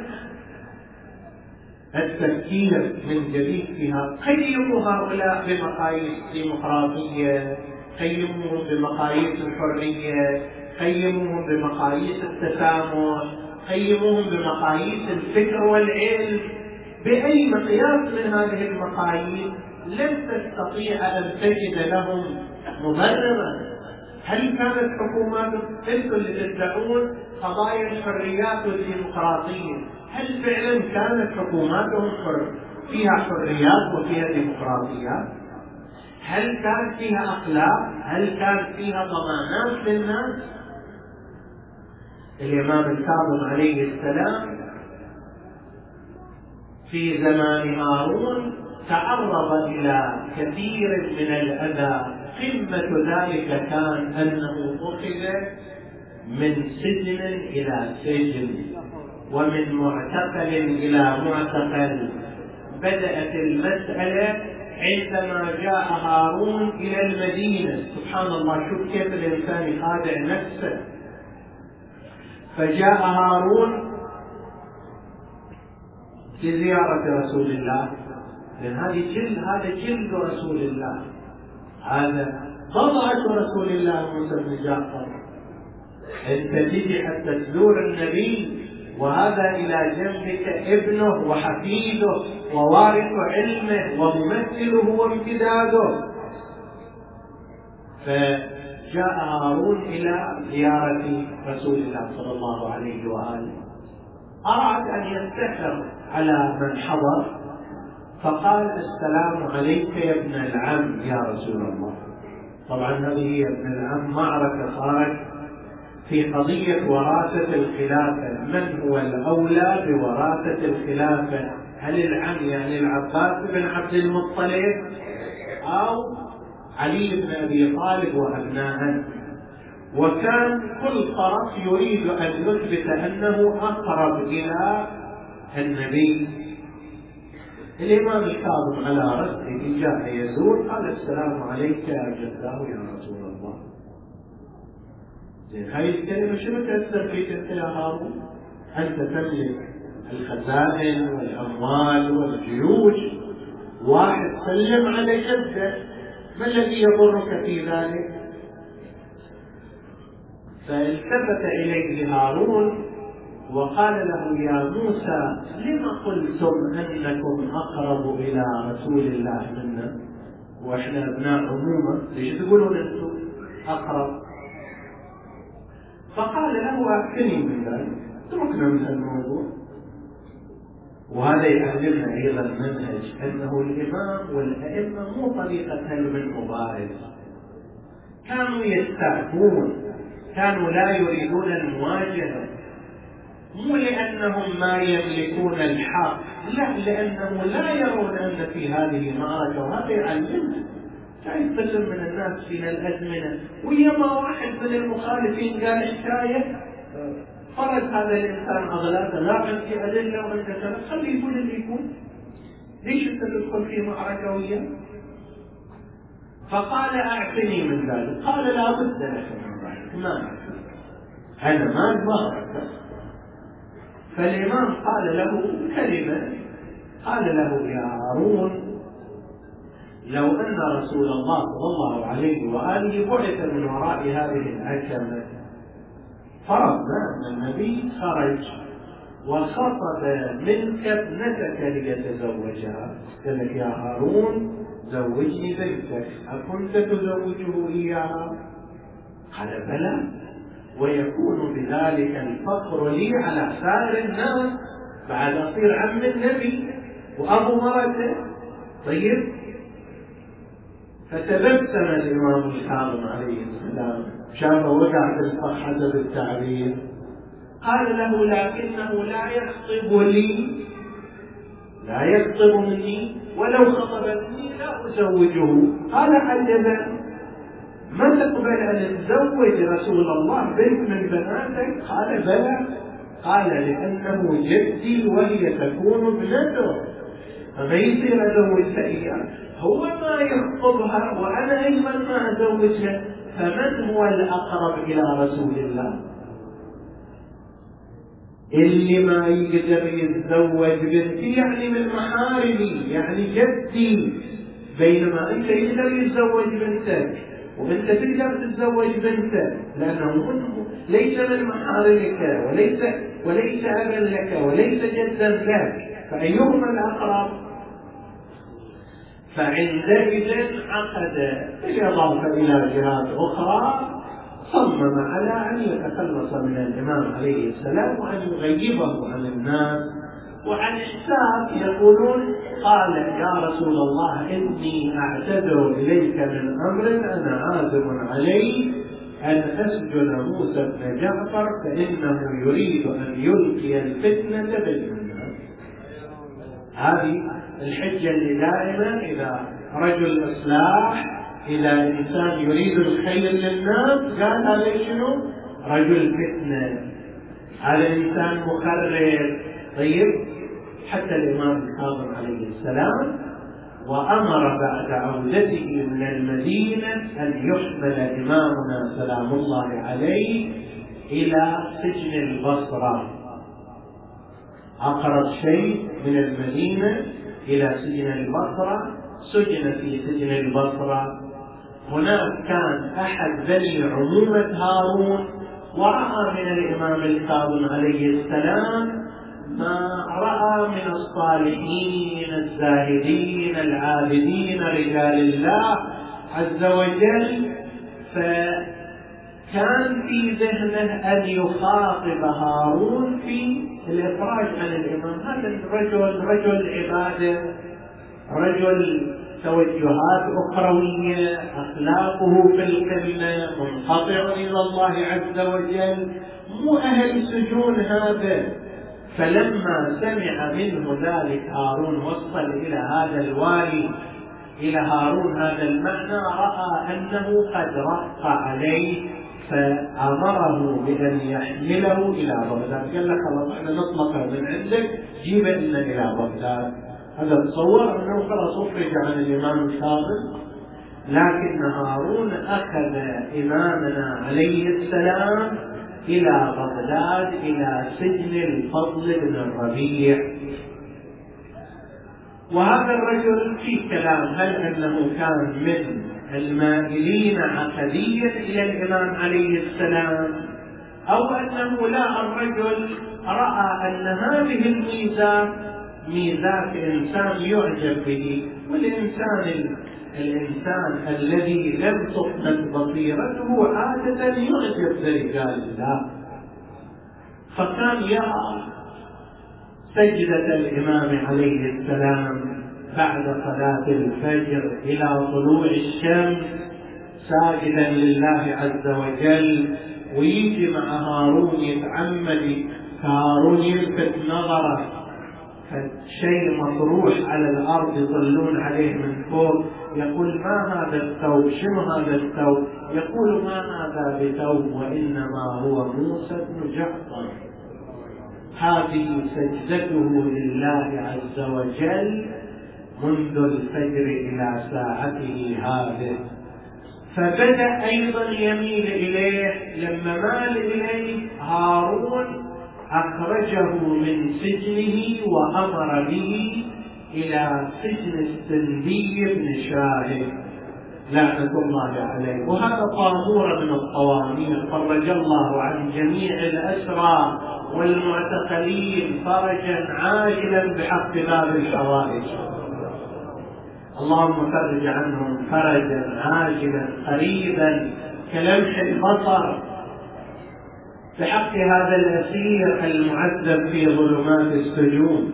S1: التفكير من جديد فيها؟ قيموا هؤلاء بمقاييس ديمقراطية، قيموهم بمقاييس الحرية، قيموهم بمقاييس التسامح، قيموهم بمقاييس الفكر والعلم. بأي مقياس من هذه المقاييس لن تستطيع أن تجد لهم مبررا. هل كانت حكوماتهم، انتم اللي تدعون قضايا الحريات والديمقراطية، هل فعلا كانت حكوماتهم فيها حريات وفيها ديمقراطيات؟ هل كان فيها أخلاق؟ هل كان فيها ضمانات للناس؟ الإمام الكاظم عليه السلام في زمان هارون تعرض إلى كثير من الأذى. قمة ذلك كان أنه أخذ من سجن إلى سجن ومن معتقل إلى معتقل. بدأت المسألة عندما جاء هارون إلى المدينة. سبحان الله، شوف كيف الإنسان يخادع نفسه. فجاء هارون لزيارة رسول الله، لأن هذا جلد رسول الله، هذا بضعة رسول الله موسى بن جعفر. أنت تجي حتى تزور النبي وهذا إلى جنبك ابنه وحفيده ووارث علمه وممثله وامتداده. فجاء هارون إلى زيارة رسول الله صلى الله عليه وآله، أراد أن يفتخر على من حضر، فقال: السلام عليك يا ابن العم يا رسول الله. طبعا هذه يا ابن العم معركة صارت في قضية وراثة الخلافة. من هو الأولى بوراثة الخلافة؟ هل العم يعني العباس بن عبد المطلب أو علي بن أبي طالب وأبنائه؟ وكان كل طرف يريد أن يثبت أنه أقرب إلى النبي. الإمام الكاظم على رأسه جاء يزور، قال: السلام عليك يا جداه يا رسول الله. هاي الكلمة شنو تأثر فيك أنت يا هارون؟ أنت تملك الخزائن والأموال والجيوش، واحد سلم على جده، ما الذي يضرك في ذلك؟ فالتفت إليه هارون وقال له: يا موسى، لما قلتم أنكم أقرب إلى رسول الله منا وإحنا أبناء عمومة؟ ليش تقولون أنتم أقرب؟ فقال له أعفني من ذلك، اتركنا من الموضوع. وهذا يعلمنا أيضا منهج أنه الإمام والأئمة مو طريقة هلم المبارز، كانوا يستعفون، كانوا لا يريدون المواجهة، مو لأنهم ما يملكون الحق، لا، لأنهم لا يرون أن في هذه معركة. وهذا يعلمنا. تعرف كثير من الناس في الأزمنة ويما واحد من المخالفين قال حكاية فرض هذا الإنسان أغلاطا، لا عندي أدلة وعندي كلام، خليه يقول اللي يكون، ليش أنت تدخل في معركة وياه؟ فقال أعطني من ذلك. قال لا بد لك من ذلك، ما أعطيك، أنا ما أتبغرك. فالإمام قال له كلمة، قال له يا هارون، لو أن رسول الله صلى الله عليه وآله بعث من وراء هذه العتمة، فرضنا أن النبي خرج وخطب منك ابنتك ليتزوجها، قال لك يا هارون زوجني بنتك، أكنت تزوجه إياها؟ قال بلى، ويكون بذلك الفخر لي على سائر الناس، بعد أصير عم النبي وأبو مرته. طيب، فتبسم الإمام الكاظم عليه السلام، شافه وقع في الفخ حسب التعبير، قال له لكنه لا يخطب لي، لا يخطب مني، ولو خطبتني لا أزوجه. قال عجبا، ما تقبل أن تزوج رسول الله بنت من بناتك؟ قال بلى. قال لأنه جدي وهي تكون ابنته، فما يصير أزوجها إياه، هو ما يخطبها وأنا أيضا ما أزوجها، فمن هو الأقرب إلى رسول الله؟ اللي ما يقدر يتزوج بنتي يعني من محارمي، يعني جدي، بينما أنت يقدر يتزوج بنتك وأنت تقدر تتزوج بنتك، لأنه ليس من محارمك وليس أبا لك وليس جدا لك، فأيهما الأقرب؟ فعندئذ عقد بالإضافة إلى جهات أخرى، صمم على أن يتخلص من الإمام عليه السلام وأن يغيبه عن الناس وعن حساب. يقولون قال يا رسول الله إني أعتذر إليك من أمر أنا عازم عليه، أن أسجن موسى بن جعفر فإنه يريد أن يلقي الفتنة بين الناس. هذه الحجة اللي دائما إذا رجل إصلاح، إذا إنسان يريد الخير للناس، قال هذا شنو؟ رجل فتنة، هذا إنسان مخرب. طيب، حتى الإمام الكاظم عليه السلام وأمر بعد عودته من المدينة أن يحمل إمامنا سلام الله عليه إلى سجن البصرة، أقرب شيء من المدينة إلى سجن البصرة. سجن في سجن البصرة. هناك كان أحد بني عمومة هارون ورأى من الإمام الكاظم عليه السلام ما رأى من الصالحين الزاهدين العابدين رجال الله عز وجل، فكان في ذهنه أن يخاطب هارون في الإخراج عن الإمام. هذا الرجل رجل عبادة، رجل توجهات أخروية، أخلاقه في القمة، منقطع إلى الله عز وجل، مو أهل سجون هذا. فلما سمع منه ذلك هارون وصل إلى هذا الوالي، إلى هارون هذا المعنى، رأى أنه قد رق عليه فأمره بأن يحمله إلى بغداد. قال له خلاص احنا نطلقه من عندك، جيبه لنا إلى بغداد. هذا تصور أنه خلاص أخرج عن الإمام الكاظم. لكن هارون أخذ إمامنا عليه السلام إلى بغداد، إلى سجن الفضل بن الربيع. وهذا الرجل في كلام هل أنه كان من المائلين عقديا إلى الإمام عليه السلام، أو أنه لا، الرجل رأى أن هذه الميزات ميزات إنسان يعجب به، والإنسان الإنسان الذي لم تطلق بصيرته عادة يعجب برجال الله، فكان يرى سجدة الإمام عليه السلام بعد صلاة الفجر إلى طلوع الشمس ساجدا لله عز وجل، ويجي مع هارون يتعمد هارون يلفت نظره فشيء مطروح على الأرض يطلون عليه من فوق، يقول ما هذا الثوب؟ شنو هذا الثوب؟ يقول ما هذا بثوب وإنما هو موسى بن جعفر. هذه سجدته لله عز وجل منذ الفجر إلى ساعته هذه. فبدأ أيضا يميل إليه، لما مال إليه هارون أخرجه من سجنه وأمر به إلى سجن السندي بن شاهد لعنة الله عليه. وهذا طامور من الطوامير، فرج الله عن جميع الأسرى والمعتقلين فرجا عاجلا بحق باب الحوائج. اللهم فرج عنهم فرجا عاجلا قريبا كلمح البصر بحق هذا الأسير المعذب في ظلمات السجون.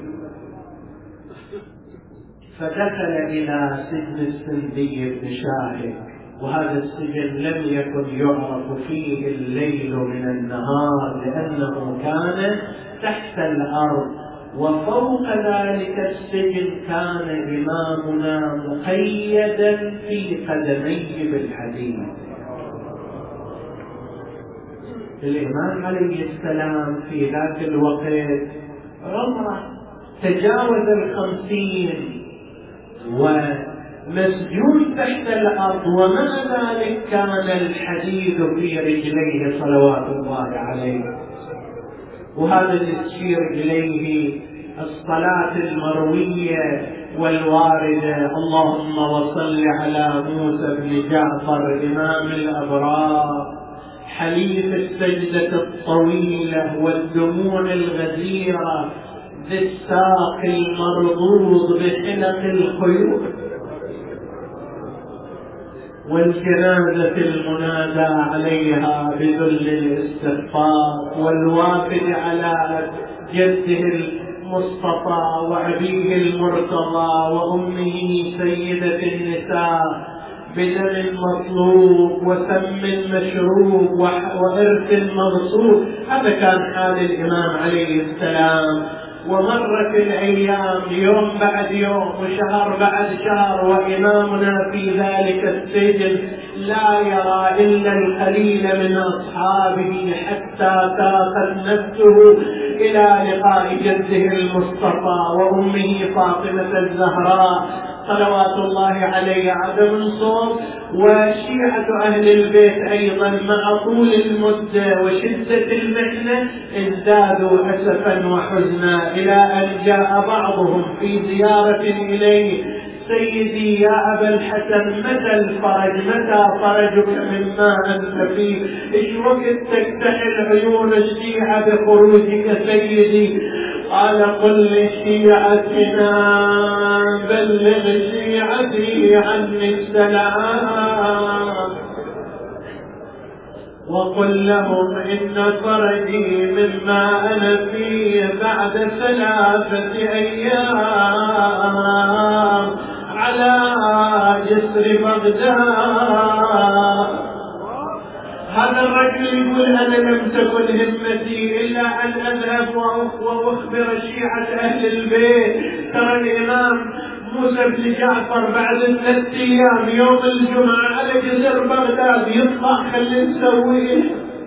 S1: فدخل إلى سجن السندي بن شاهد، وهذا السجن لم يكن يعرف فيه الليل من النهار لأنه كان تحت الأرض. وفوق ذلك السجن كان إمامنا مقيدا في قدميه بالحديد. الإمام عليه السلام في ذاك الوقت عمره تجاوز 50 ومسجون تحت الأرض، ومع ذلك كان الحديد في رجليه صلوات الله عليه. وهذا اللي تشير إليه الصلاة المروية والواردة: اللهم وصل على موسى بن جعفر إمام الأبرار حليف السجدة الطويلة والدموع الغزيرة ذي الساق المرضوض بحلق الخيول، والجنازة المنادى عليها بذل الاستغفار، والوافد على جده المصطفى وأبيه المرتضى وأمه سيدة النساء بدم مطلوب وسم مشروب وإرث مغصوب. هذا كان حال الإمام عليه السلام. ومرت الأيام يوم بعد يوم وشهر بعد شهر، وإمامنا في ذلك السجن لا يرى إلا القليل من أصحابه، حتى تاقت نفسه إلى لقاء جده المصطفى وأمه فاطمة الزهراء صلوات الله عليه عدم صوم. وشيعة أهل البيت أيضا مع طول المدة وشدة المحنة ازدادوا أسفا وحزنا، إلى أن جاء بعضهم في زيارة إليه: سيدي يا أبا الحسن، متى الفرج؟ متى فرجك مما أنت فيه؟ إيش وقت تكتحل عيون الشيعة بخروجك سيدي؟ قال: قل لشيعتنا بلغ شيعتي عني السلام، وقل لهم إن فرجي مما أنا فيه بعد 3 أيام على جسر بغداد. هذا الرجل يقول: أنا لم تكن همتي إلا أن أذهب وأخبر شيعة أهل البيت ترى الإمام موسى بن جعفر بعد 3 أيام يوم الجمعة على جسر بغداد يطلع، خلي نسويه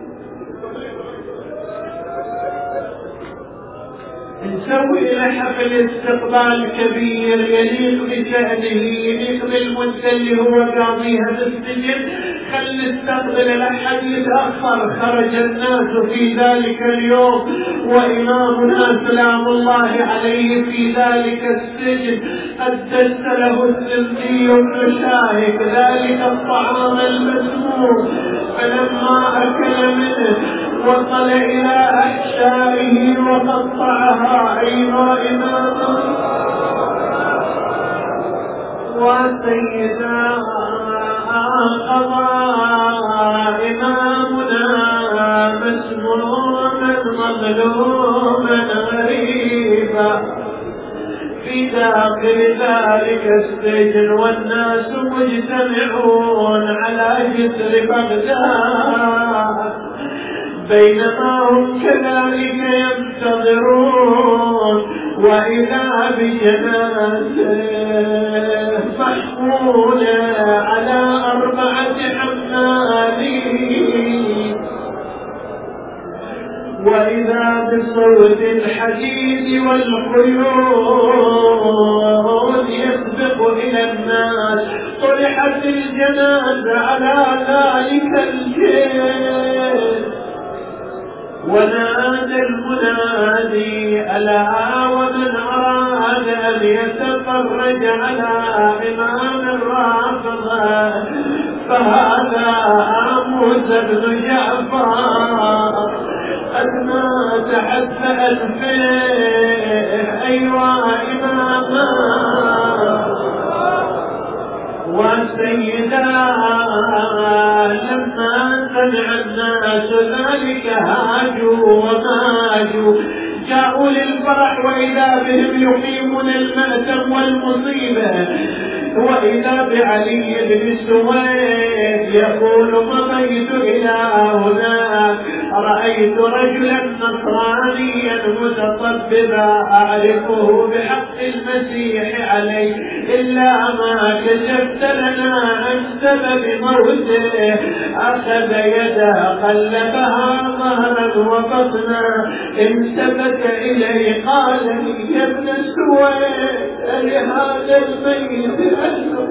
S1: نسوي له حفل استقبال كبير يليق بشأنه، يليق بالمدة اللي هو قاضيها بالسجن، خل نستقبل لحد يتأخر. خرج الناس في ذلك اليوم وإمامنا سلام الله عليه في ذلك السجن قد دس له السندي بن شاهد ذلك الطعام المسموم، فلما أكل منه وصل إلى أحشائه وقطعها أيها إمامه،
S2: وسيدنا قضى إمامنا مسموما مظلوما غريبا في داخل ذلك السجن، والناس مجتمعون على جسر بغداد، بينما هم كذلك ينتظرون، وإذا بجنازة محمولة على 4 حمالين، وإذا بصوت الحديد والخيول يسبق إلى الناس. طرحت الجنازة على ذلك الجيل، ونادى المنادي ألا ومن أراد أن يتفرج على إمام الرافضة فهذا موسى بن جعفر قد مات حتى أنفه. أيها إماما وسيدا لما سمع الناس ذلك هاجوا وماجوا، جاءوا للفرح وإذا بهم يقيمون المأتم والمصيبة، وإذا بعلي بن سويد يقول مضيت إلى هناك رأيت رجلا نصرانيا متطببا أعرفه بحق المسيح عليه، إلا ما كشفت لنا عن سبب موته. أخذ يده قلبها ظهرا وبطنا، انتبت إليه قال لي يا ابن سويد لهذا الميت أسلم.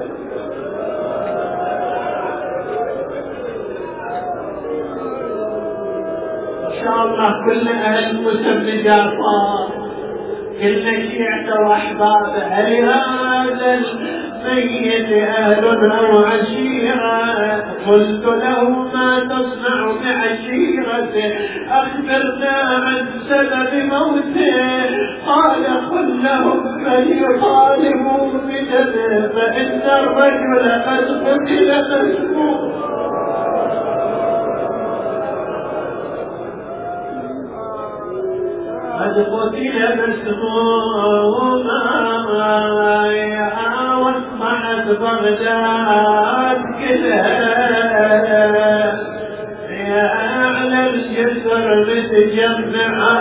S2: إن شاء الله كل أهل مسمى جعفر كل شيعة وأحبابه لهذا الميت أهل أو عشيرة. قلت له ما تصنع بعشيرته؟ أخبرنا عن سبب موته. قال قل لهم فليطالبوا بدمه، فإن الرجل قد قتل مسموما. قد قتل مسموما واصبحت بغداد كلها على الجسر متجمعة،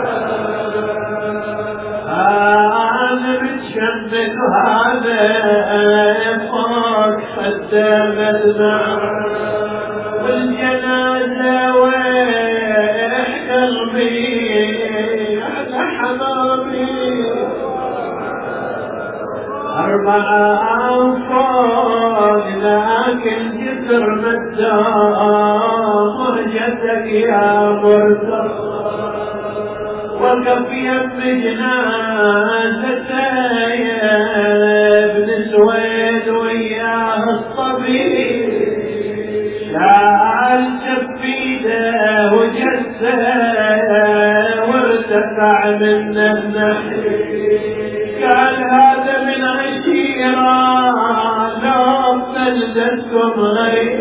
S2: هذا متشمل وهذا فوق قدام الماء، والجنازة ويح قلبي على حبابي 4 فوق لكن جسر مدام مهجتك يا مرتضى. وقف يم جنازته ابن سويد وياه الطبيب، شال شفيده وجسه وارتفع من النخيل. قال هذا من عشيرة لو بلدتكم غريب،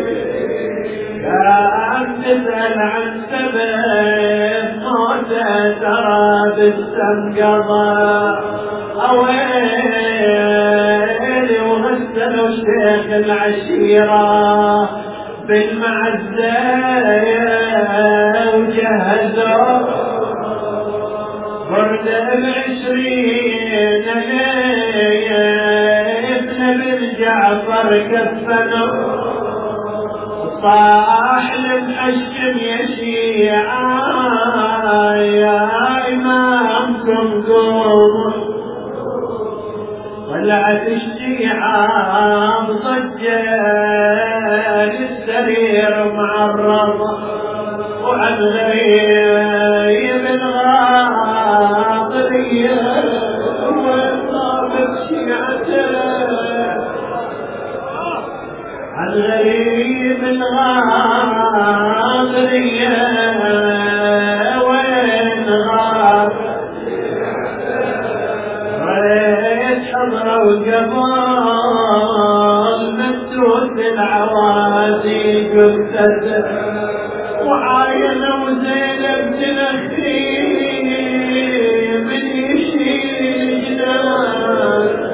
S2: كان تسأل عن سبب موته ترى بالسنقضة. أويلي وغسلوا شيخ العشيرة بالمعزة وجهزوا برد 20 ابن بن جعفر كفنوا، صاح للحشم يا شيعة يا إمامكم قوموا. طلعت الشيعة مصجة للسرير معرضة، وعن غريب الغاطرية وصابت شيعته، عن غريب الغاطرية وين غاب ريت حضرة وقبار يفتتح وعاينوا زينب بن أخيه من يشيل جنان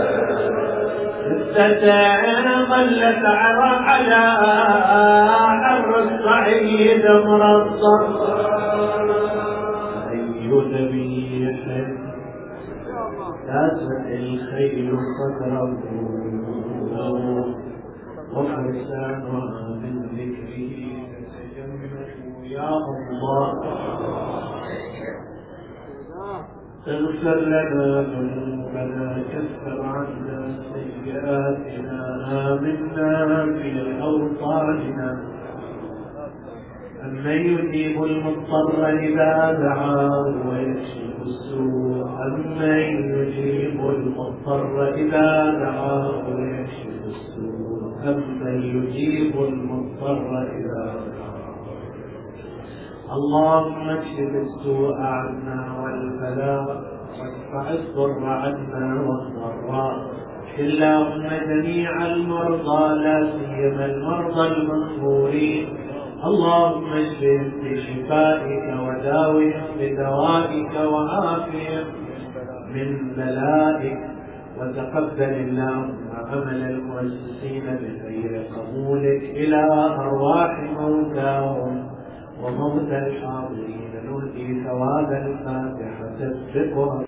S2: ظلت على عر الصعيد مرصع أي ذبيح داست الخيل صدره وفرسانها من ذكره تتجمل يا الله اغفر لنا ذنوبنا كفر عنا سيئاتنا آمنا في أوطاننا أمن يجيب المضطر إذا دعاه ويكشف السوء أمن يجيب المضطر إذا دعاه ويكشف السوء أمن يجيب المضطر إذا دعاه اللهم اكشف السوء عنا والبلاء وادفع الضر عنا والضراء اللهم جميع المرضى لا سيما المرضى المقهورين اللهم اشفهم بشفائك وداوهم بدوائك وعافهم من بلائك وتقبل اللهم عمل المؤسسين بخير قبولك إلى أرواح موتاهم وموتى الحاضرين نلقي ثواب الفاتحة تسبقها